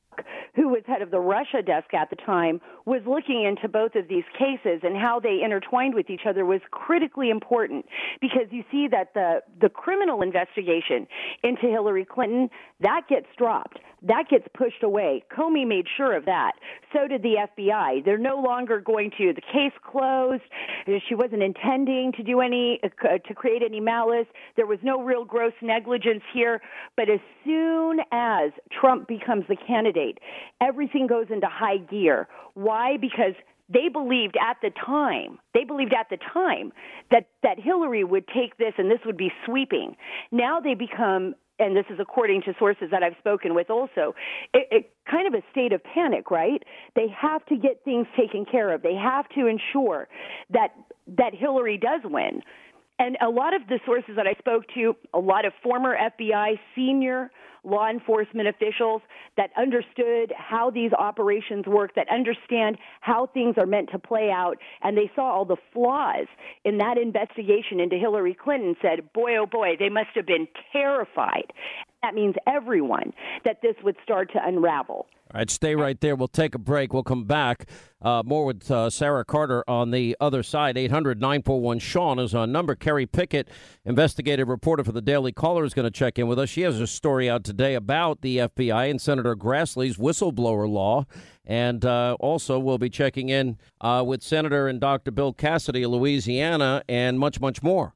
who was head of the Russia desk at the time, was looking into both of these cases, and how they intertwined with each other was critically important, because you see that the, the criminal investigation into Hillary Clinton, that gets dropped. That gets pushed away. Comey made sure of that. So did the F B I. They're no longer going to, the case closed. She wasn't intending to do any, uh, to create any malice. There was no real gross negligence here. But as soon as Trump becomes the candidate, everything goes into high gear. Why? Because they believed at the time, they believed at the time that, that Hillary would take this and this would be sweeping. Now they become, and this is according to sources that I've spoken with also, it, it kind of a state of panic, right? They have to get things taken care of. They have to ensure that that Hillary does win. And a lot of the sources that I spoke to, a lot of former F B I senior law enforcement officials that understood how these operations work, that understand how things are meant to play out, and they saw all the flaws in that investigation into Hillary Clinton, said, boy, oh boy, they must have been terrified. That means everyone, that this would start to unravel. All right, stay right there. We'll take a break. We'll come back. Uh, more with uh, Sarah Carter on the other side. eight hundred nine four one Sean is our number. Kerry Pickett, investigative reporter for the Daily Caller, is going to check in with us. She has a story out today about the F B I and Senator Grassley's whistleblower law. And uh, also we'll be checking in uh, with Senator and Doctor Bill Cassidy of Louisiana and much, much more.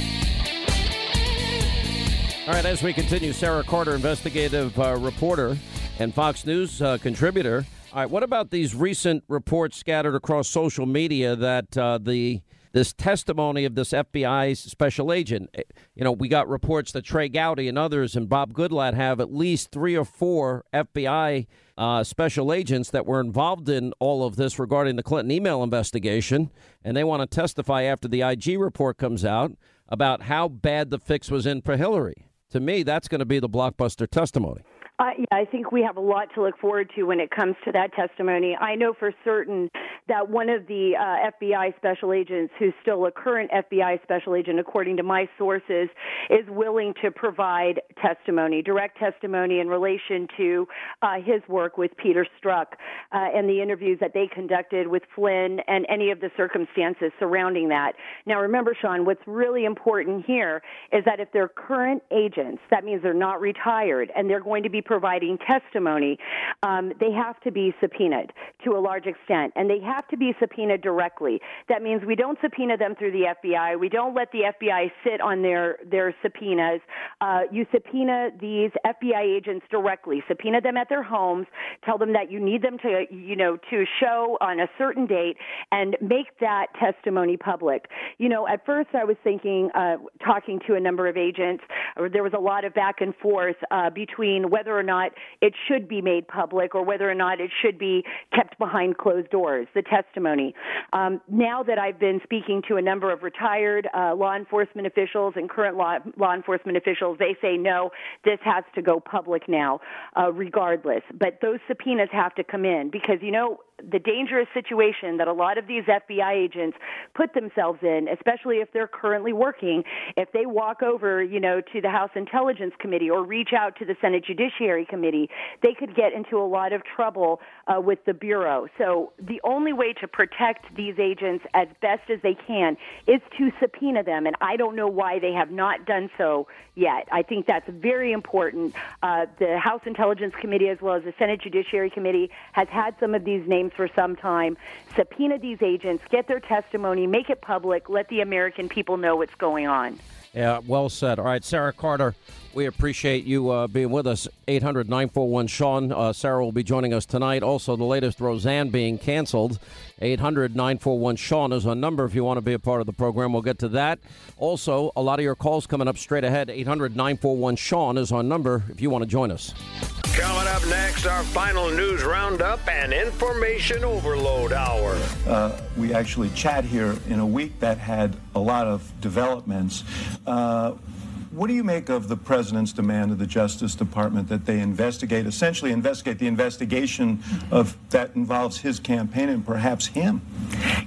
All right, as we continue, Sarah Carter, investigative uh, reporter and Fox News uh, contributor. All right, what about these recent reports scattered across social media that uh, the this testimony of this F B I special agent, you know, we got reports that Trey Gowdy and others and Bob Goodlatte have at least three or four F B I uh, special agents that were involved in all of this regarding the Clinton email investigation, and they want to testify after the I G report comes out about how bad the fix was in for Hillary. To me, that's going to be the blockbuster testimony. Uh, yeah, I think we have a lot to look forward to when it comes to that testimony. I know for certain that one of the uh, F B I special agents, who's still a current F B I special agent, according to my sources, is willing to provide testimony, direct testimony in relation to uh, his work with Peter Strzok uh, and the interviews that they conducted with Flynn and any of the circumstances surrounding that. Now, remember, Sean, what's really important here is that if they're current agents, that means they're not retired, and they're going to be providing testimony, um, they have to be subpoenaed to a large extent, and they have to be subpoenaed directly. That means we don't subpoena them through the F B I. We don't let the F B I sit on their, their subpoenas. Uh, you subpoena these F B I agents directly, subpoena them at their homes, tell them that you need them to, you know, to show on a certain date, and make that testimony public. You know, at first I was thinking, uh, talking to a number of agents, there was a lot of back and forth uh, between whether or not it should be made public or whether or not it should be kept behind closed doors, the testimony. Um, now that I've been speaking to a number of retired uh, law enforcement officials and current law, law enforcement officials, they say, no, this has to go public now, uh, regardless. But those subpoenas have to come in because, you know, the dangerous situation that a lot of these F B I agents put themselves in, especially if they're currently working, if they walk over, you know, to the House Intelligence Committee or reach out to the Senate Judiciary Committee, they could get into a lot of trouble uh, with the Bureau. So the only way to protect these agents as best as they can is to subpoena them, and I don't know why they have not done so yet. I think that's very important. Uh, the House Intelligence Committee as well as the Senate Judiciary Committee has had some of these names for some time. Subpoena these agents, get their testimony, make it public, let the American people know what's going on. Yeah, well said. All right, Sarah Carter, we appreciate you uh, being with us. eight hundred nine four one Sean. Uh, Sarah will be joining us tonight. Also, the latest Roseanne being canceled. eight hundred nine four one Sean is our number if you want to be a part of the program. We'll get to that. Also, a lot of your calls coming up straight ahead. eight hundred nine four one Sean is our number if you want to join us. Coming up next, our final news roundup and information overload hour. Uh, we actually chat here in a week that had a lot of developments. Uh, what do you make of the president's demand of the Justice Department that they investigate, essentially investigate the investigation of that involves his campaign and perhaps him?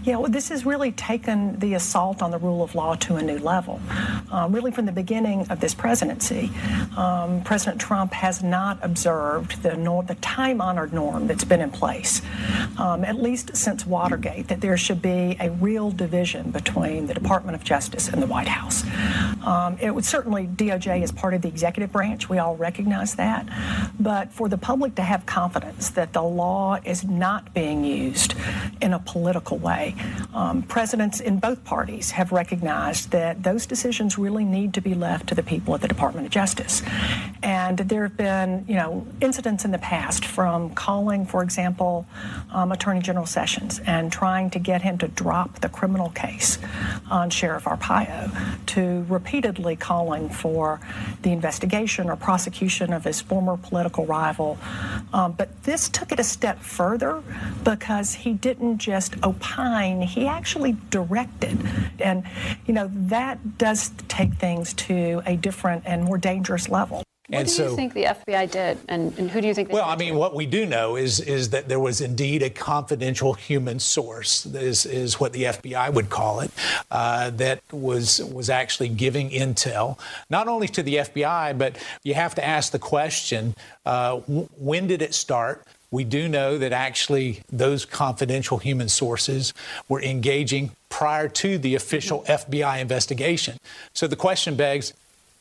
Yeah, well, this has really taken the assault on the rule of law to a new level. Um, really, from the beginning of this presidency, um, President Trump has not observed the, norm, the time-honored norm that's been in place, um, at least since Watergate, that there should be a real division between the Department of Justice and the White House. Um, it would certainly, D O J is part of the executive branch. We all recognize that. But for the public to have confidence that the law is not being used in a political way, um, presidents in both parties have recognized that those decisions really need to be left to the people at the Department of Justice. And there have been, you know, incidents in the past from calling, for example, um, Attorney General Sessions and trying to get him to drop the criminal case on Sheriff Arpaio, to repeatedly calling for the investigation or prosecution of his former political rival. Um, but this took it a step further because he didn't just opine, he actually directed. And, you know, that does take things to a different and more dangerous level. What and do so, you think the F B I did, and, and who do you think they Well, I mean, what we do know is is that there was indeed a confidential human source, is, is what the F B I would call it, uh, that was was actually giving intel, not only to the F B I, but you have to ask the question, uh, w- when did it start? We do know that actually those confidential human sources were engaging prior to the official F B I investigation. So the question begs,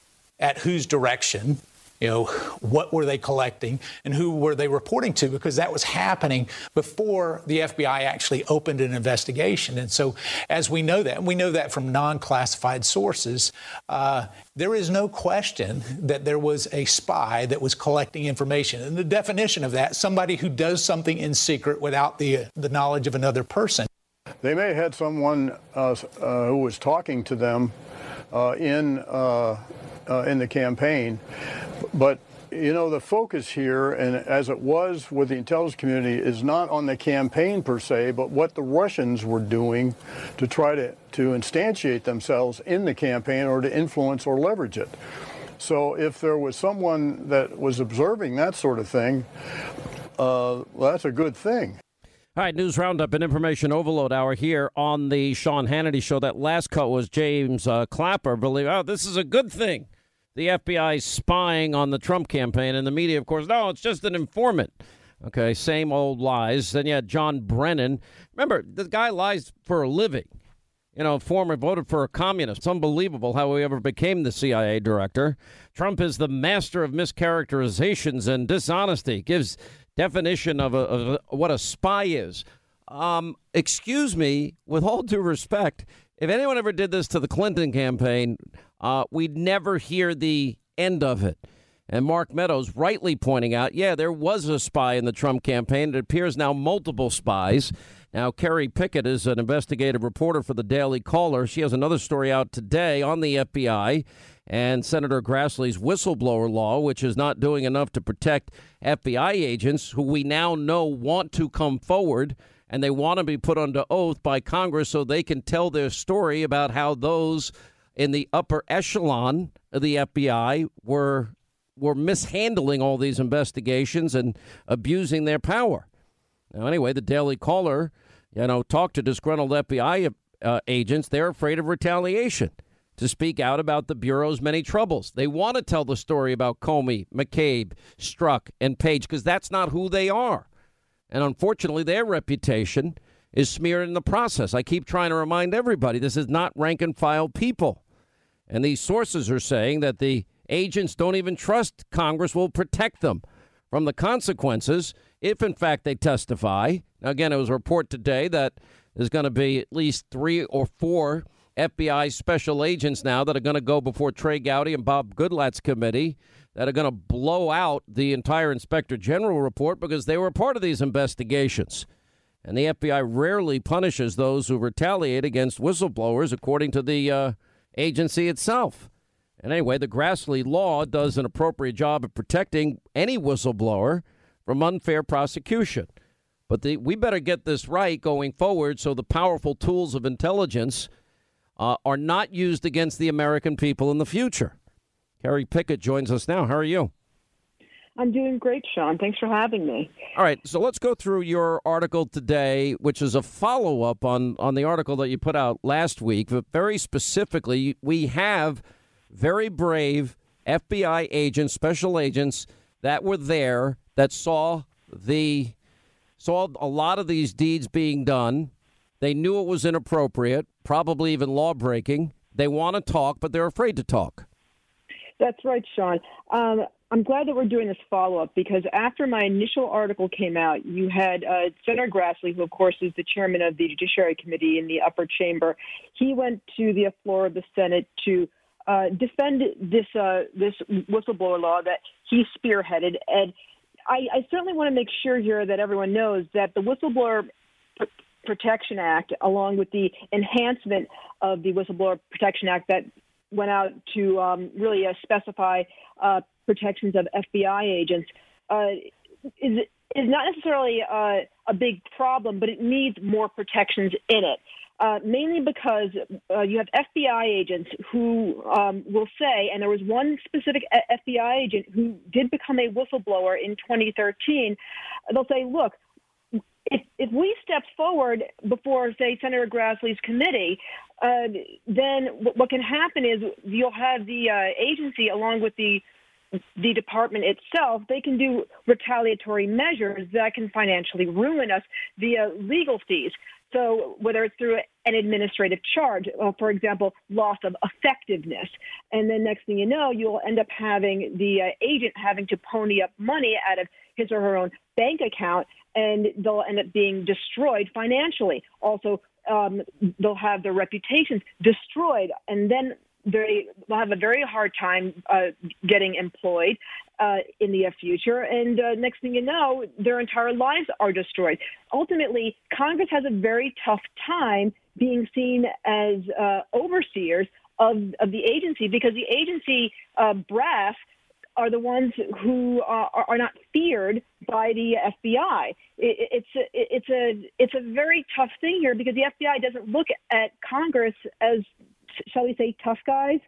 at whose direction? You know, what were they collecting and who were they reporting to? Because that was happening before the F B I actually opened an investigation. And so as we know that, and we know that from non-classified sources, uh, there is no question that there was a spy that was collecting information. And the definition of that, somebody who does something in secret without the, the knowledge of another person. They may have had someone uh, uh, who was talking to them uh, in uh, uh, in the campaign. But, you know, the focus here, and as it was with the intelligence community, is not on the campaign per se, but what the Russians were doing to try to, to instantiate themselves in the campaign or to influence or leverage it. So if there was someone that was observing that sort of thing, uh, well, that's a good thing. All right, News Roundup and Information Overload Hour here on the Sean Hannity Show. That last cut was James uh, Clapper. Believe, oh, this is a good thing. The F B I spying on the Trump campaign, and the media, of course, no, it's just an informant. Okay, same old lies. Then you had John Brennan. Remember, the guy lies for a living. You know, former voted for a communist. It's unbelievable how he ever became the C I A director. Trump is the master of mischaracterizations and dishonesty. Gives definition of, a, of a, what a spy is. Um, excuse me, with all due respect, if anyone ever did this to the Clinton campaign, uh, we'd never hear the end of it. And Mark Meadows rightly pointing out, yeah, there was a spy in the Trump campaign. It appears now multiple spies. Now, Kerry Pickett is an investigative reporter for the Daily Caller. She has another story out today on the F B I and Senator Grassley's whistleblower law, which is not doing enough to protect F B I agents who we now know want to come forward, and they want to be put under oath by Congress so they can tell their story about how those in the upper echelon of the F B I were were mishandling all these investigations and abusing their power. Now, anyway, the Daily Caller, you know, talked to disgruntled F B I uh, agents. They're afraid of retaliation to speak out about the Bureau's many troubles. They want to tell the story about Comey, McCabe, Strzok, and Page because that's not who they are. And unfortunately, their reputation is smeared in the process. I keep trying to remind everybody this is not rank and file people. And these sources are saying that the agents don't even trust Congress will protect them from the consequences if, in fact, they testify. Now, again, it was a report today that there's going to be at least three or four F B I special agents now that are going to go before Trey Gowdy and Bob Goodlatte's committee that are going to blow out the entire Inspector General report because they were part of these investigations. And the F B I rarely punishes those who retaliate against whistleblowers, according to the uh, agency itself. And anyway, the Grassley law does an appropriate job of protecting any whistleblower from unfair prosecution. But the, we better get this right going forward so the powerful tools of intelligence uh, are not used against the American people in the future. Kerry Pickett joins us now. How are you? I'm doing great, Sean. Thanks for having me. All right, so let's go through your article today, which is a follow-up on, on the article that you put out last week. But very specifically, we have very brave F B I agents, special agents that were there that saw the saw a lot of these deeds being done. They knew it was inappropriate, probably even law-breaking. They want to talk, but they're afraid to talk. That's right, Sean. Um, I'm glad that we're doing this follow-up because after my initial article came out, you had uh, Senator Grassley, who, of course, is the chairman of the Judiciary Committee in the upper chamber. He went to the floor of the Senate to uh, defend this uh, this whistleblower law that he spearheaded. And I, I certainly want to make sure here that everyone knows that the Whistleblower P- Protection Act, along with the enhancement of the Whistleblower Protection Act that went out to um, really uh, specify uh, protections of F B I agents, uh, is is not necessarily uh, a big problem, but it needs more protections in it. Uh, mainly because uh, you have F B I agents who um, will say, and there was one specific F B I agent who did become a whistleblower in twenty thirteen, they'll say, look, if, if we step forward before, say, Senator Grassley's committee, uh, then what can happen is you'll have the uh, agency, along with the the department itself, they can do retaliatory measures that can financially ruin us via legal fees. So whether it's through an administrative charge, uh, for example, loss of effectiveness, and then next thing you know, you'll end up having the uh, agent having to pony up money out of his or her own bank account, and they'll end up being destroyed financially. Also, um, they'll have their reputations destroyed, and then they will have a very hard time uh, getting employed uh, in the future. And uh, next thing you know, their entire lives are destroyed. Ultimately, Congress has a very tough time being seen as uh, overseers of, of the agency because the agency uh, brass are the ones who uh, are not feared by the F B I. It, it's a, it's a it's a very tough thing here because the F B I doesn't look at Congress as, shall we say, tough guys.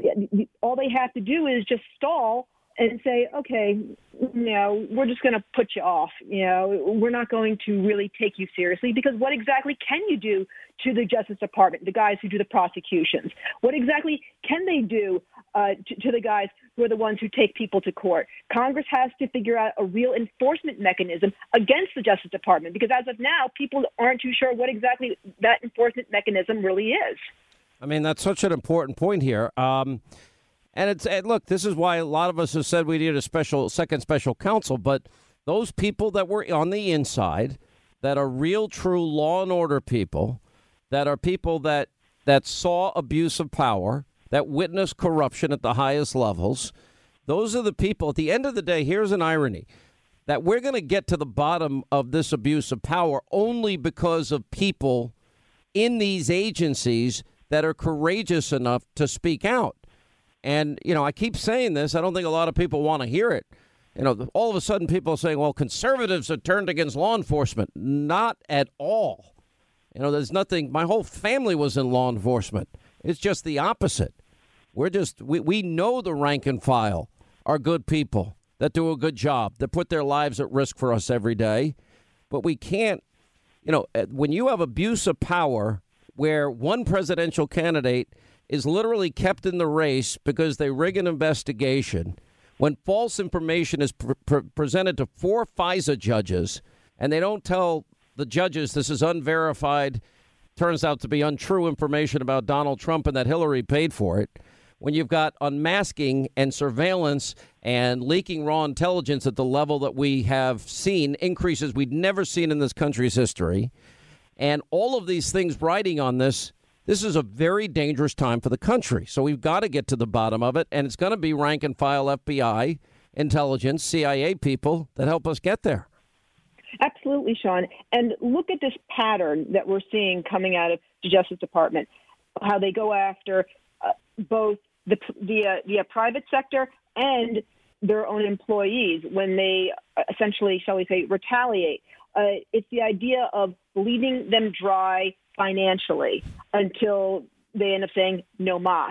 All they have to do is just stall and say, okay, you know, we're just going to put you off. You know, we're not going to really take you seriously because what exactly can you do to the Justice Department, the guys who do the prosecutions? What exactly can they do uh, to, to the guys who are the ones who take people to court? Congress has to figure out a real enforcement mechanism against the Justice Department because as of now, people aren't too sure what exactly that enforcement mechanism really is. I mean, that's such an important point here. Um, and it's and look, this is why a lot of us have said we need a special second special counsel. But those people that were on the inside, that are real, true law and order people, that are people that that saw abuse of power, that witnessed corruption at the highest levels. Those are the people. At the end of the day, here's an irony that we're going to get to the bottom of this abuse of power only because of people in these agencies that are courageous enough to speak out. And, you know, I keep saying this. I don't think a lot of people want to hear it. You know, all of a sudden people are saying, well, conservatives are turned against law enforcement. Not at all. You know, there's nothing. My whole family was in law enforcement. It's just the opposite. We're just we, we know the rank and file are good people that do a good job, that put their lives at risk for us every day. But we can't, you know, when you have abuse of power where one presidential candidate is literally kept in the race because they rig an investigation, when false information is pre- pre- presented to four FISA judges and they don't tell the judges this is unverified, turns out to be untrue information about Donald Trump and that Hillary paid for it, when you've got unmasking and surveillance and leaking raw intelligence at the level that we have seen, increases we'd never seen in this country's history, and all of these things riding on this, this is a very dangerous time for the country. So we've got to get to the bottom of it, and it's going to be rank and file F B I, intelligence, C I A people that help us get there. Absolutely, Sean. And look at this pattern that we're seeing coming out of the Justice Department, how they go after uh, both the the, uh, the uh, private sector and their own employees when they uh, essentially, shall we say, retaliate. Uh, it's the idea of leaving them dry financially until they end up saying no mas.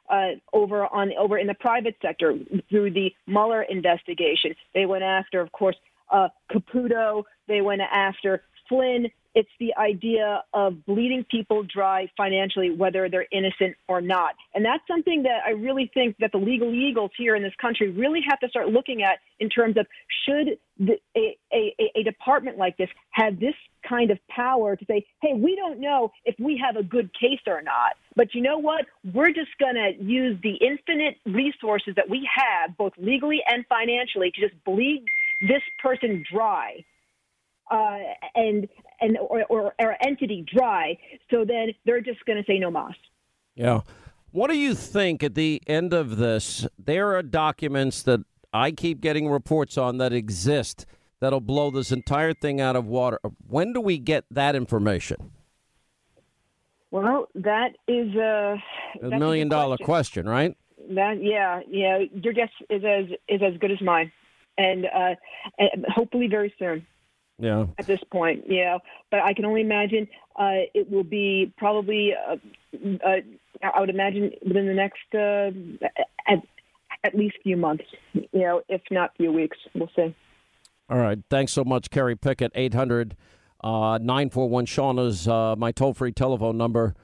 uh, over on over in the private sector through the Mueller investigation. They went after, of course, uh, Caputo. They went after Flynn. It's the idea of bleeding people dry financially, whether they're innocent or not. And that's something that I really think that the legal eagles here in this country really have to start looking at in terms of should the, a, a, a department like this have this kind of power to say, hey, we don't know if we have a good case or not. But you know what? We're just going to use the infinite resources that we have, both legally and financially, to just bleed this person dry. Uh, and and or, or, or entity dry, so then they're just going to say no mas. Yeah. What do you think at the end of this? There are documents that I keep getting reports on that exist that'll blow this entire thing out of water. When do we get that information? Well, that is a, a million dollar question. question, right? That yeah, yeah. Your guess is as is as good as mine, and, uh, and hopefully very soon. Yeah. At this point, yeah, but I can only imagine uh, it will be probably. Uh, uh, I would imagine within the next uh, at at least few months, you know, if not few weeks. We'll see. All right. Thanks so much, Kerry Pickett. eight hundred nine four one Sean is uh, my toll free telephone number.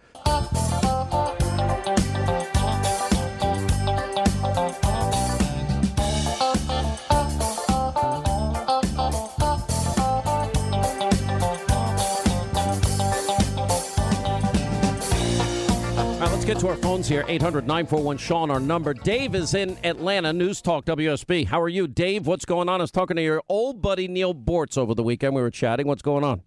Let's get to our phones here. eight hundred nine four one Sean, our number. Dave is in Atlanta, News Talk W S B. How are you, Dave? What's going on? I was talking to your old buddy Neil Bortz over the weekend. We were chatting. What's going on?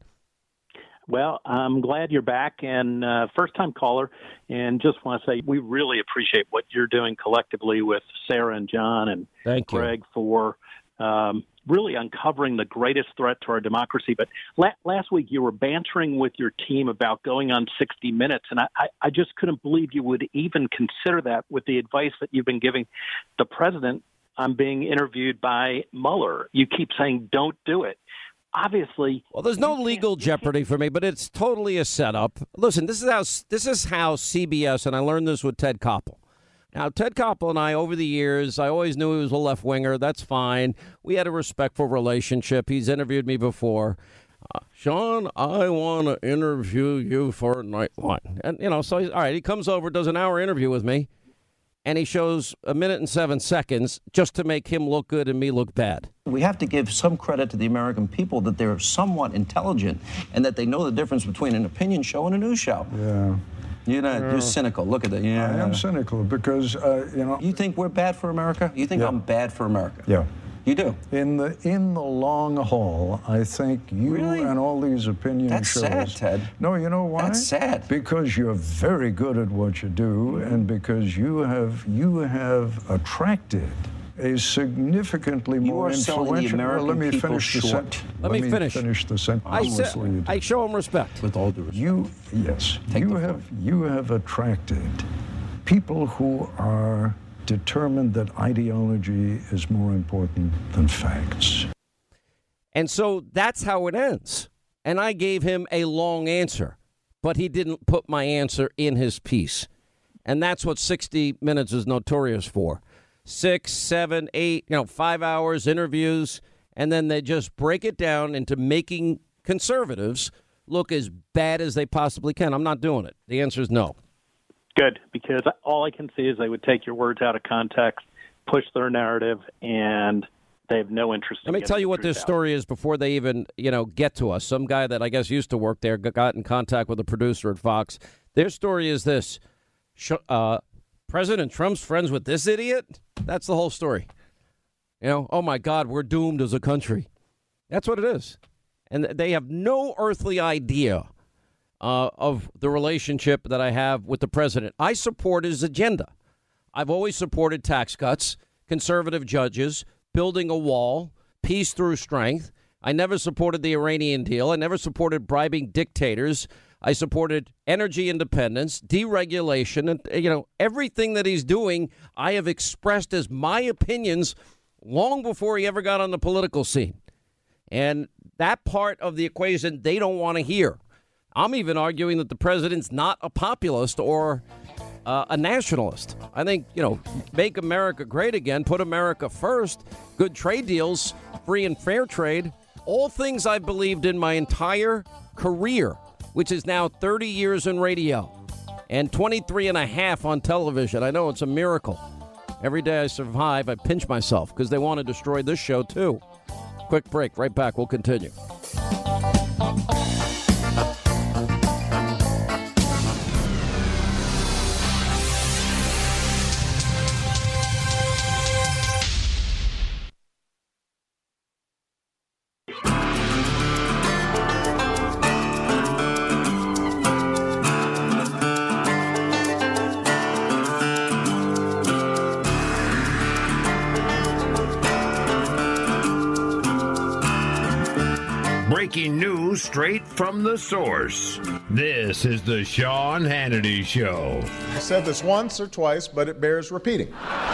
Well, I'm glad you're back, and uh, first-time caller, and just want to say we really appreciate what you're doing collectively with Sarah and John and Thank Greg you. for um, really uncovering the greatest threat to our democracy. But la- last week you were bantering with your team about going on sixty minutes, and I, I, I just couldn't believe you would even consider that with the advice that you've been giving the president on being interviewed by Mueller. You keep saying don't do it. Obviously, well, there's no legal jeopardy for me, but it's totally a setup. Listen, this is how this is how C B S, and I learned this with Ted Koppel. Now, Ted Koppel and I, over the years, I always knew he was a left-winger. That's fine. We had a respectful relationship. He's interviewed me before. Uh, Sean, I want to interview you for Nightline. And, you know, so, he's, all right, he comes over, does an hour interview with me, and he shows a minute and seven seconds just to make him look good and me look bad. We have to give some credit to the American people that they're somewhat intelligent and that they know the difference between an opinion show and a news show. Yeah. You're not, yeah. you're cynical. Look at that. Yeah. I am cynical because, uh, you know. You think we're bad for America? You think yeah. I'm bad for America? Yeah. You do? In the in the long haul, I think you really? and all these opinion That's shows. That's sad, Ted. No, you know why? That's sad. Because you're very good at what you do, and because you have you have attracted a significantly you more are influential. The American well, let me people finish short. the sentence. Let, let me finish. finish the sentence. I, sa- I show him respect. With all due respect. You yes. Take you have you have attracted people who are determined that ideology is more important than facts. And so that's how it ends. And I gave him a long answer, but he didn't put my answer in his piece. And that's what sixty minutes is notorious for. Six, seven, eight, you know, five hours interviews, and then they just break it down into making conservatives look as bad as they possibly can. I'm not doing it. The answer is no. Good, because all I can see is they would take your words out of context, push their narrative, and they have no interest in Let me tell you what this story is before they even, you know, get to us. Some guy that I guess used to work there got in contact with a producer at Fox. Their story is this. Uh, President Trump's friends with this idiot? That's the whole story. You know, oh, my God, we're doomed as a country. That's what it is. And they have no earthly idea uh, of the relationship that I have with the president. I support his agenda. I've always supported tax cuts, conservative judges, building a wall, peace through strength. I never supported the Iranian deal. I never supported bribing dictators. I supported energy independence, deregulation, and, you know, everything that he's doing, I have expressed as my opinions long before he ever got on the political scene. And that part of the equation, they don't want to hear. I'm even arguing that the president's not a populist or uh, a nationalist. I think, you know, make America great again, put America first, good trade deals, free and fair trade, all things I've believed in my entire career, which is now thirty years in radio and twenty-three and a half on television. I know it's a miracle. Every day I survive, I pinch myself because they want to destroy this show, too. Quick break. Right back. We'll continue. Breaking news straight from the source. This is the Sean Hannity Show. I said this once or twice, but it bears repeating.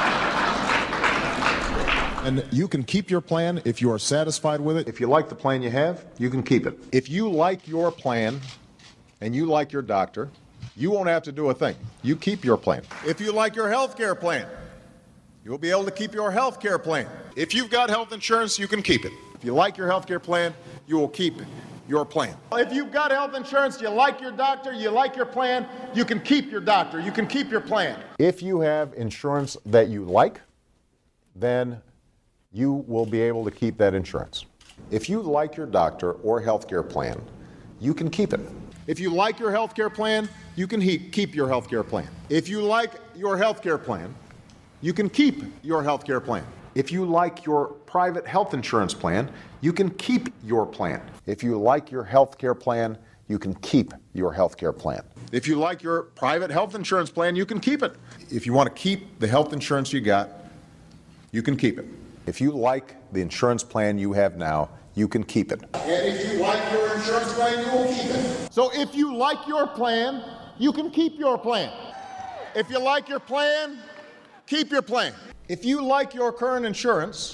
And you can keep your plan if you are satisfied with it. If you like the plan you have, you can keep it. If you like your plan and you like your doctor, you won't have to do a thing. You keep your plan. If you like your health care plan, you'll be able to keep your health care plan. If you've got health insurance, you can keep it. If you like your health care plan, you will keep your plan. If you've got health insurance, you like your doctor, you like your plan, you can keep your doctor, you can keep your plan. If you have insurance that you like, then you will be able to keep that insurance. If you like your doctor or health care plan, you can keep it. If you like your health care plan, you can he- keep your health care plan. If you like your health care plan, you can keep your health care plan. If you like your private health insurance plan, you can keep your plan. If you like your health care plan, you can keep your health care plan. If you like your private health insurance plan, you can keep it. If you want to keep the health insurance you got, you can keep it. If you like the insurance plan you have now, you can keep it. And if you like your insurance plan, you will keep it. So if you like your plan, you can keep your plan. If you like your plan, keep your plan. If you like your current insurance,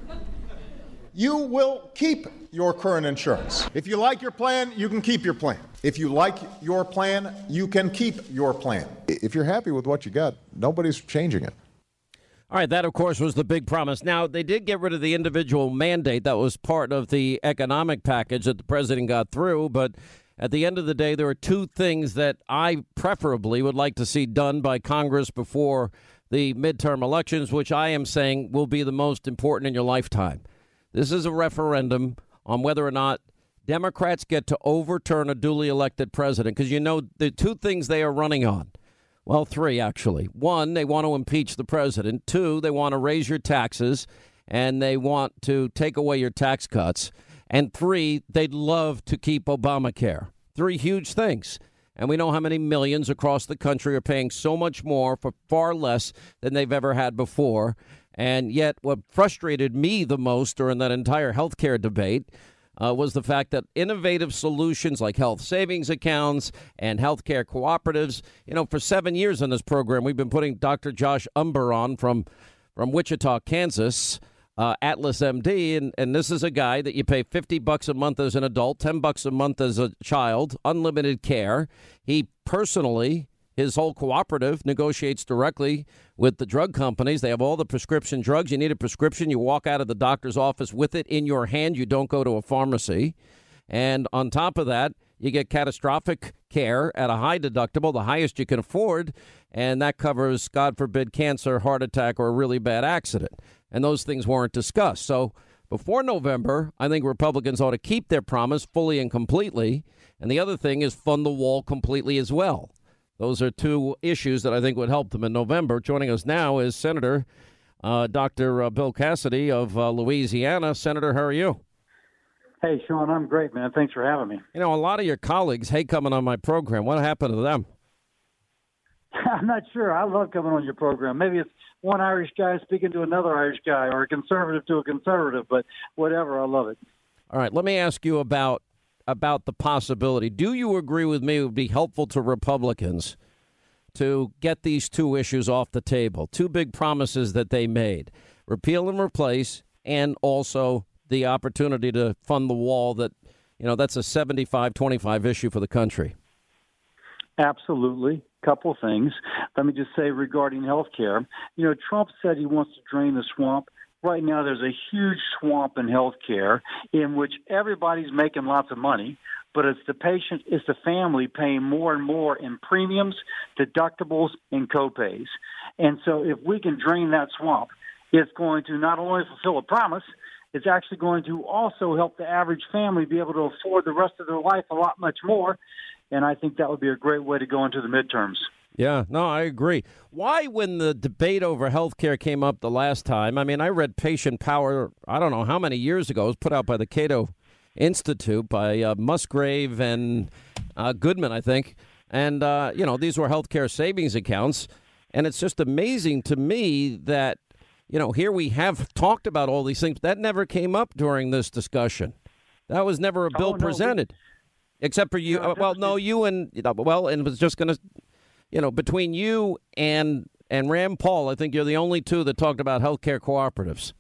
you will keep your current insurance. If you like your plan, you can keep your plan. If you like your plan, you can keep your plan. If you're happy with what you got, nobody's changing it. All right, that, of course, was the big promise. Now, they did get rid of the individual mandate. That was part of the economic package that the president got through. But at the end of the day, there are two things that I preferably would like to see done by Congress before the midterm elections, which I am saying will be the most important in your lifetime. This is a referendum on whether or not Democrats get to overturn a duly elected president, because, you know, the two things they are running on. Well, three, actually. One, they want to impeach the president. Two, they want to raise your taxes, and they want to take away your tax cuts. And three, they'd love to keep Obamacare. Three huge things. And we know how many millions across the country are paying so much more for far less than they've ever had before. And yet what frustrated me the most during that entire health care debate uh, was the fact that innovative solutions like health savings accounts and health care cooperatives, you know, for seven years on this program, we've been putting Doctor Josh Umber on from, from Wichita, Kansas, Uh, Atlas M D, and, and this is a guy that you pay fifty bucks a month as an adult, ten bucks a month as a child, unlimited care. He personally, his whole cooperative, negotiates directly with the drug companies. They have all the prescription drugs. You need a prescription, you walk out of the doctor's office with it in your hand. You don't go to a pharmacy. And on top of that, you get catastrophic care at a high deductible, the highest you can afford, and that covers, God forbid, cancer, heart attack, or a really bad accident. And those things weren't discussed. So before November, I think Republicans ought to keep their promise fully and completely. And the other thing is fund the wall completely as well. Those are two issues that I think would help them in November. Joining us now is Senator uh, Doctor Uh, Bill Cassidy of uh, Louisiana. Senator, how are you? Hey, Sean, I'm great, man. Thanks for having me. You know, a lot of your colleagues hate coming on my program. What happened to them? I'm not sure. I love coming on your program. Maybe it's one Irish guy speaking to another Irish guy, or a conservative to a conservative, but whatever, I love it. All right, let me ask you about about the possibility. Do you agree with me it would be helpful to Republicans to get these two issues off the table? Two big promises that they made, repeal and replace, and also the opportunity to fund the wall that, you know, that's a seventy-five twenty-five issue for the country. Absolutely. Couple of things. Let me just say regarding health care. You know, Trump said he wants to drain the swamp. Right now, there's a huge swamp in health care in which everybody's making lots of money, but it's the patient, it's the family paying more and more in premiums, deductibles, and copays. And so if we can drain that swamp, it's going to not only fulfill a promise, it's actually going to also help the average family be able to afford the rest of their life a lot much more. And I think that would be a great way to go into the midterms. Yeah, no, I agree. Why, when the debate over health care came up the last time, I mean, I read Patient Power, I don't know how many years ago, it was put out by the Cato Institute by uh, Musgrave and uh, Goodman, I think. And, uh, you know, these were health care savings accounts. And it's just amazing to me that, you know, here we have talked about all these things. That never came up during this discussion. That was never a bill oh, no, presented, we, except for you. No, uh, well, no, you and, you know, well, and it was just going to. You know, between you and and Rand Paul, I think you're the only two that talked about healthcare cooperatives.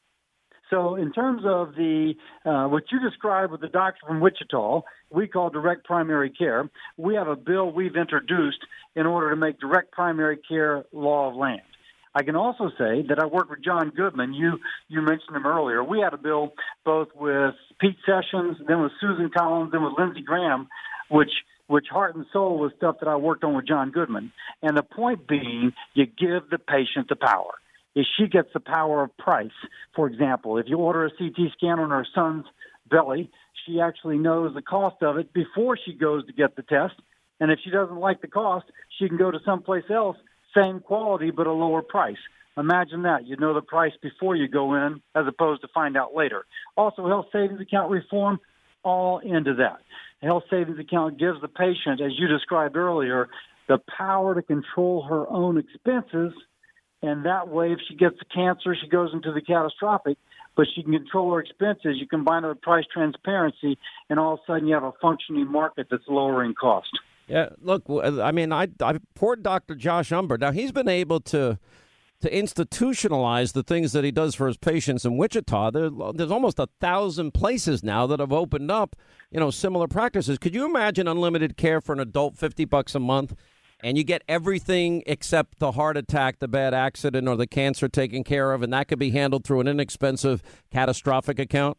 So in terms of the uh, what you described with the doctor from Wichita, we call direct primary care. We have a bill we've introduced in order to make direct primary care law of land. I can also say that I worked with John Goodman. You you mentioned him earlier. We had a bill both with Pete Sessions, then with Susan Collins, then with Lindsey Graham, which which heart and soul was stuff that I worked on with John Goodman. And the point being, you give the patient the power. If she gets the power of price, for example, if you order a C T scan on her son's belly, she actually knows the cost of it before she goes to get the test. And if she doesn't like the cost, she can go to someplace else, same quality, but a lower price. Imagine that. You know the price before you go in as opposed to find out later. Also, health savings account reform, all into that. The health savings account gives the patient, as you described earlier, the power to control her own expenses. And that way, if she gets the cancer, she goes into the catastrophic, but she can control her expenses. You combine it with price transparency, and all of a sudden you have a functioning market that's lowering cost. Yeah, look, I mean, I, I poor Doctor Josh Umbehr. Now, he's been able to to institutionalize the things that he does for his patients in Wichita. There, there's almost a thousand places now that have opened up, you know, similar practices. Could you imagine unlimited care for an adult, fifty bucks a month, and you get everything except the heart attack, the bad accident, or the cancer taken care of, and that could be handled through an inexpensive catastrophic account?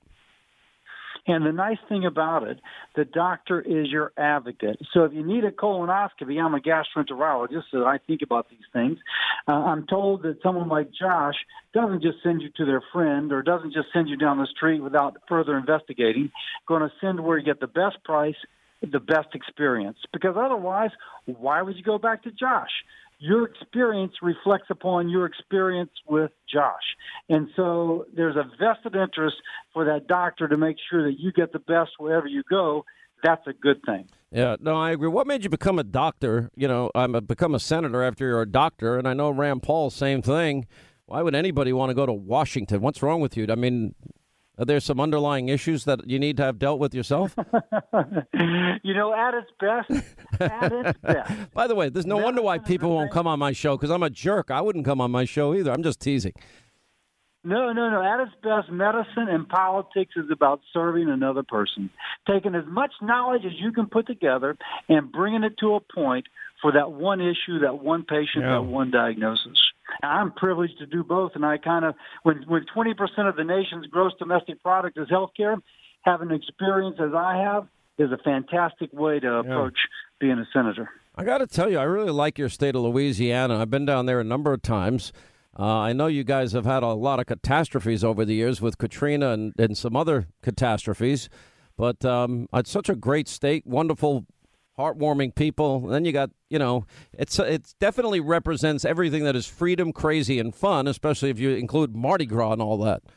And the nice thing about it, the doctor is your advocate. So if you need a colonoscopy, I'm a gastroenterologist, so I think about these things. Uh, I'm told that someone like Josh doesn't just send you to their friend or doesn't just send you down the street without further investigating, going to send where you get the best price, the best experience. Because otherwise, why would you go back to Josh? Your experience reflects upon your experience with Josh. And so there's a vested interest for that doctor to make sure that you get the best wherever you go. That's a good thing. Yeah, no, I agree. What made you become a doctor? You know, I'm a, become a senator after you're a doctor, and I know Rand Paul, same thing. Why would anybody want to go to Washington? What's wrong with you? I mean, are there some underlying issues that you need to have dealt with yourself? You know, at its best, at its best. By the way, there's no wonder why people won't come on my show, because I'm a jerk. I wouldn't come on my show either. I'm just teasing. No, no, no. At its best, medicine and politics is about serving another person, taking as much knowledge as you can put together and bringing it to a point for that one issue, that one patient, yeah. that one diagnosis. I'm privileged to do both, and I kind of, when when twenty percent of the nation's gross domestic product is healthcare, having experience as I have is a fantastic way to approach yeah. being a senator. I got to tell you, I really like your state of Louisiana. I've been down there a number of times. Uh, I know you guys have had a lot of catastrophes over the years with Katrina and, and some other catastrophes, but um, it's such a great state, wonderful, heartwarming people. And then you got, you know, it's it definitely represents everything that is freedom, crazy, and fun, especially if you include Mardi Gras and all that.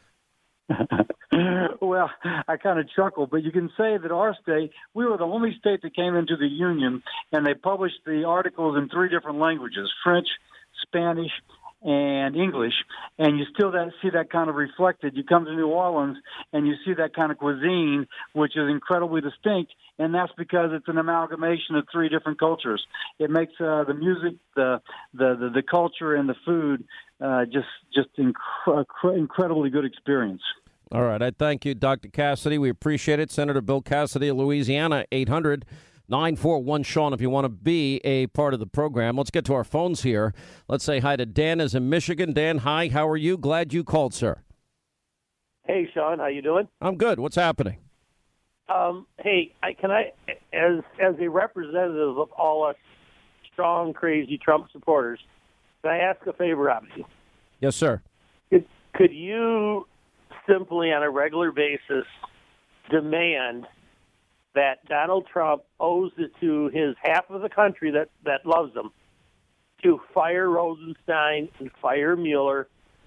Well, I kind of chuckle, but you can say that our state, we were the only state that came into the Union, and they published the articles in three different languages, French, Spanish, and English, and you still that, see that kind of reflected. You come to New Orleans, and you see that kind of cuisine, which is incredibly distinct, and that's because it's an amalgamation of three different cultures. It makes uh, the music, the, the the the culture, and the food uh, just just inc- incredibly good experience. All right, I thank you, Doctor Cassidy. We appreciate it. Senator Bill Cassidy of Louisiana, eight hundred nine four one Sean if you want to be a part of the program. Let's get to our phones here. Let's say hi to Dan is in Michigan. Dan, hi. How are you? Glad you called, sir. Hey, Sean. How you doing? I'm good. What's happening? Um, hey, I, can I, as as a representative of all us strong, crazy Trump supporters, can I ask a favor of you? Yes, sir. Could, could you simply, on a regular basis, demand that Donald Trump owes it to his half of the country that, that loves him to fire Rosenstein and fire Mueller?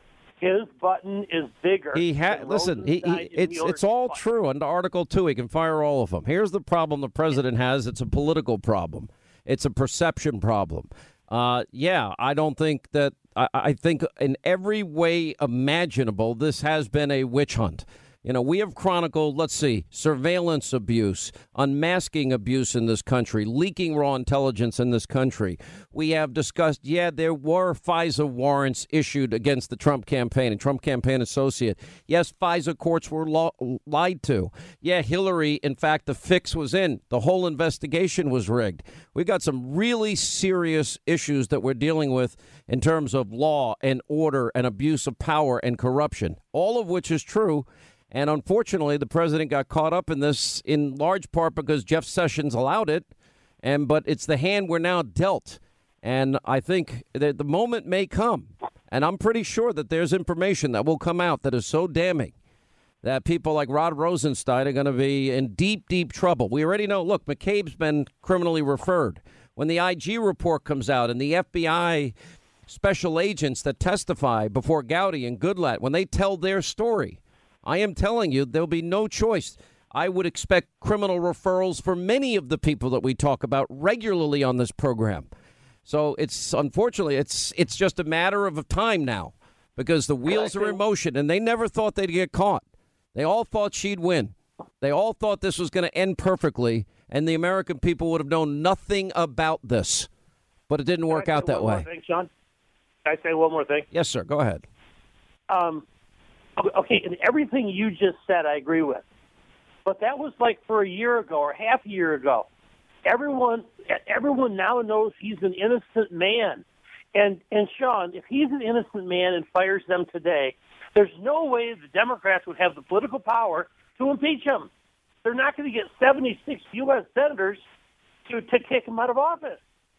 His button is bigger. He had listen. He, he it's it's all true under Article Two. He can fire all of them. Here's the problem the president has. It's a political problem. It's a perception problem. Uh, yeah, I don't think that. I, I think in every way imaginable, this has been a witch hunt. You know, we have chronicled, let's see, surveillance abuse, unmasking abuse in this country, leaking raw intelligence in this country. We have discussed, yeah, there were FISA warrants issued against the Trump campaign and Trump campaign associate. Yes, FISA courts were lo- lied to. Yeah, Hillary, in fact, the fix was in. The whole investigation was rigged. We've got some really serious issues that we're dealing with in terms of law and order and abuse of power and corruption, all of which is true. And unfortunately, the president got caught up in this in large part because Jeff Sessions allowed it. And but it's the hand we're now dealt. And I think that the moment may come. And I'm pretty sure that there's information that will come out that is so damning that people like Rod Rosenstein are going to be in deep, deep trouble. We already know, look, McCabe's been criminally referred. When the I G report comes out and the F B I special agents that testify before Gowdy and Goodlatte, when they tell their story, I am telling you, there'll be no choice. I would expect criminal referrals for many of the people that we talk about regularly on this program. So it's unfortunately, it's it's just a matter of time now because the wheels are in motion and they never thought they'd get caught. They all thought she'd win. They all thought this was going to end perfectly and the American people would have known nothing about this. But it didn't work out that way. One more thing, Sean? Can I say one more thing? Yes, sir. Go ahead. Um. Okay, and everything you just said, I agree with. But that was like for a year ago or half a year ago. Everyone, everyone now knows he's an innocent man. And and Sean, if he's an innocent man and fires them today, there's no way the Democrats would have the political power to impeach him. They're not going to get seventy-six U S senators to, to kick him out of office.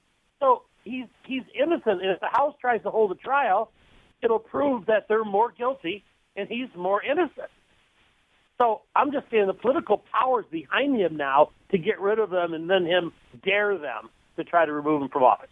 So he's he's innocent. And if the House tries to hold a trial, it'll prove that they're more guilty and he's more innocent. So I'm just saying the political power's behind him now to get rid of them and then him dare them to try to remove him from office.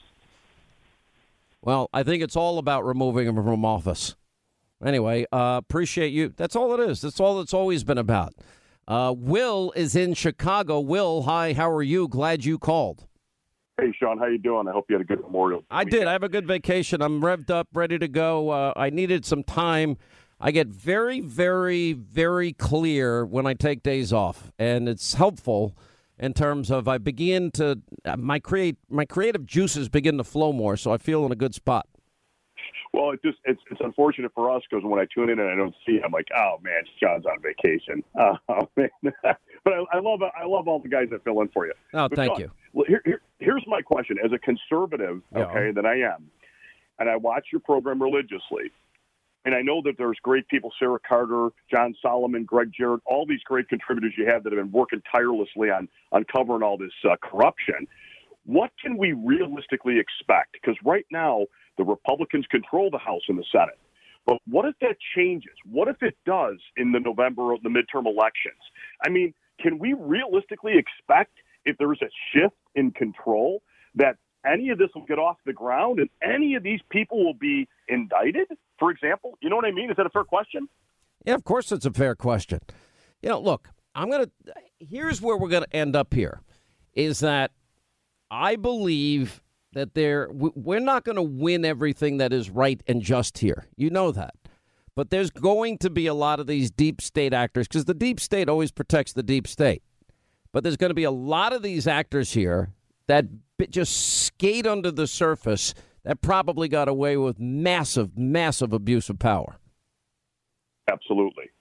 Well, I think it's all about removing him from office. Anyway, uh, appreciate you. That's all it is. That's all it's always been about. Uh, Will is in Chicago. Will, hi, how are you? Glad you called. Hey, Sean, how you doing? I hope you had a good Memorial. I did. I have a good vacation. I'm revved up, ready to go. Uh, I needed some time. I get very, very, very clear when I take days off, and it's helpful in terms of I begin to my create my creative juices begin to flow more, so I feel in a good spot. Well, it just it's it's unfortunate for us because when I tune in and I don't see it, I'm like, oh man, Sean's on vacation. Uh, oh, man. But I, I love I love all the guys that fill in for you. Oh, but thank Sean, you. Well, here, here here's my question: as a conservative, Yeah. okay, that I am, and I watch your program religiously. And I know that there's great people, Sarah Carter, John Solomon, Greg Jarrett, all these great contributors you have that have been working tirelessly on uncovering all this uh, corruption. What can we realistically expect? Because right now, the Republicans control the House and the Senate. But what if that changes? What if it does in the November of the midterm elections? I mean, can we realistically expect if there's a shift in control that any of this will get off the ground and any of these people will be indicted, for example? You know what I mean? Is that a fair question? Yeah, of course it's a fair question. You know, look, I'm going to here's where we're going to end up here is that I believe that there we're not going to win everything that is right and just here. You know that. But there's going to be a lot of these deep state actors because the deep state always protects the deep state. But there's going to be a lot of these actors here that just skate under the surface that probably got away with massive, massive abuse of power. Absolutely.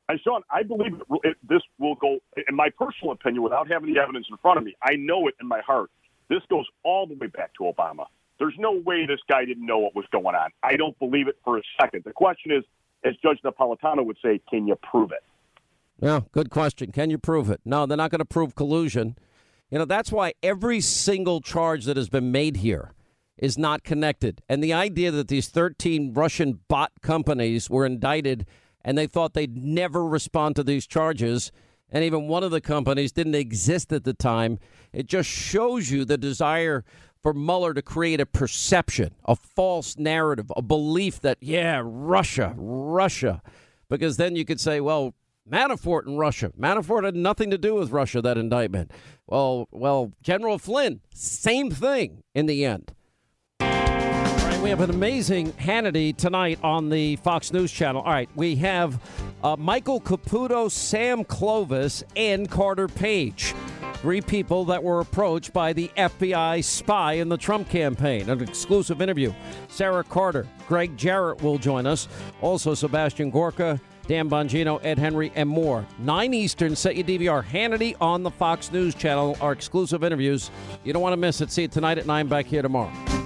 And Sean, I believe it, it, this will go, in my personal opinion, without having the evidence in front of me, I know it in my heart. This goes all the way back to Obama. There's no way this guy didn't know what was going on. I don't believe it for a second. The question is, as Judge Napolitano would say, can you prove it? Yeah, good question. Can you prove it? No, they're not going to prove collusion. You know, that's why every single charge that has been made here is not connected. And the idea that these thirteen Russian bot companies were indicted and they thought they'd never respond to these charges, and even one of the companies didn't exist at the time, it just shows you the desire for Mueller to create a perception, a false narrative, a belief that, yeah, Russia, Russia. Because then you could say, well, Manafort and Russia. Manafort had nothing to do with Russia, that indictment. Well, well, General Flynn, same thing in the end. We have an amazing Hannity tonight on the Fox News Channel. All right, we have uh, Michael Caputo, Sam Clovis, and Carter Page. Three people that were approached by the F B I spy in the Trump campaign. An exclusive interview. Sarah Carter, Greg Jarrett will join us. Also, Sebastian Gorka, Dan Bongino, Ed Henry, and more. nine Eastern, set your D V R. Hannity on the Fox News Channel. Our exclusive interviews. You don't want to miss it. See it tonight at nine, back here tomorrow.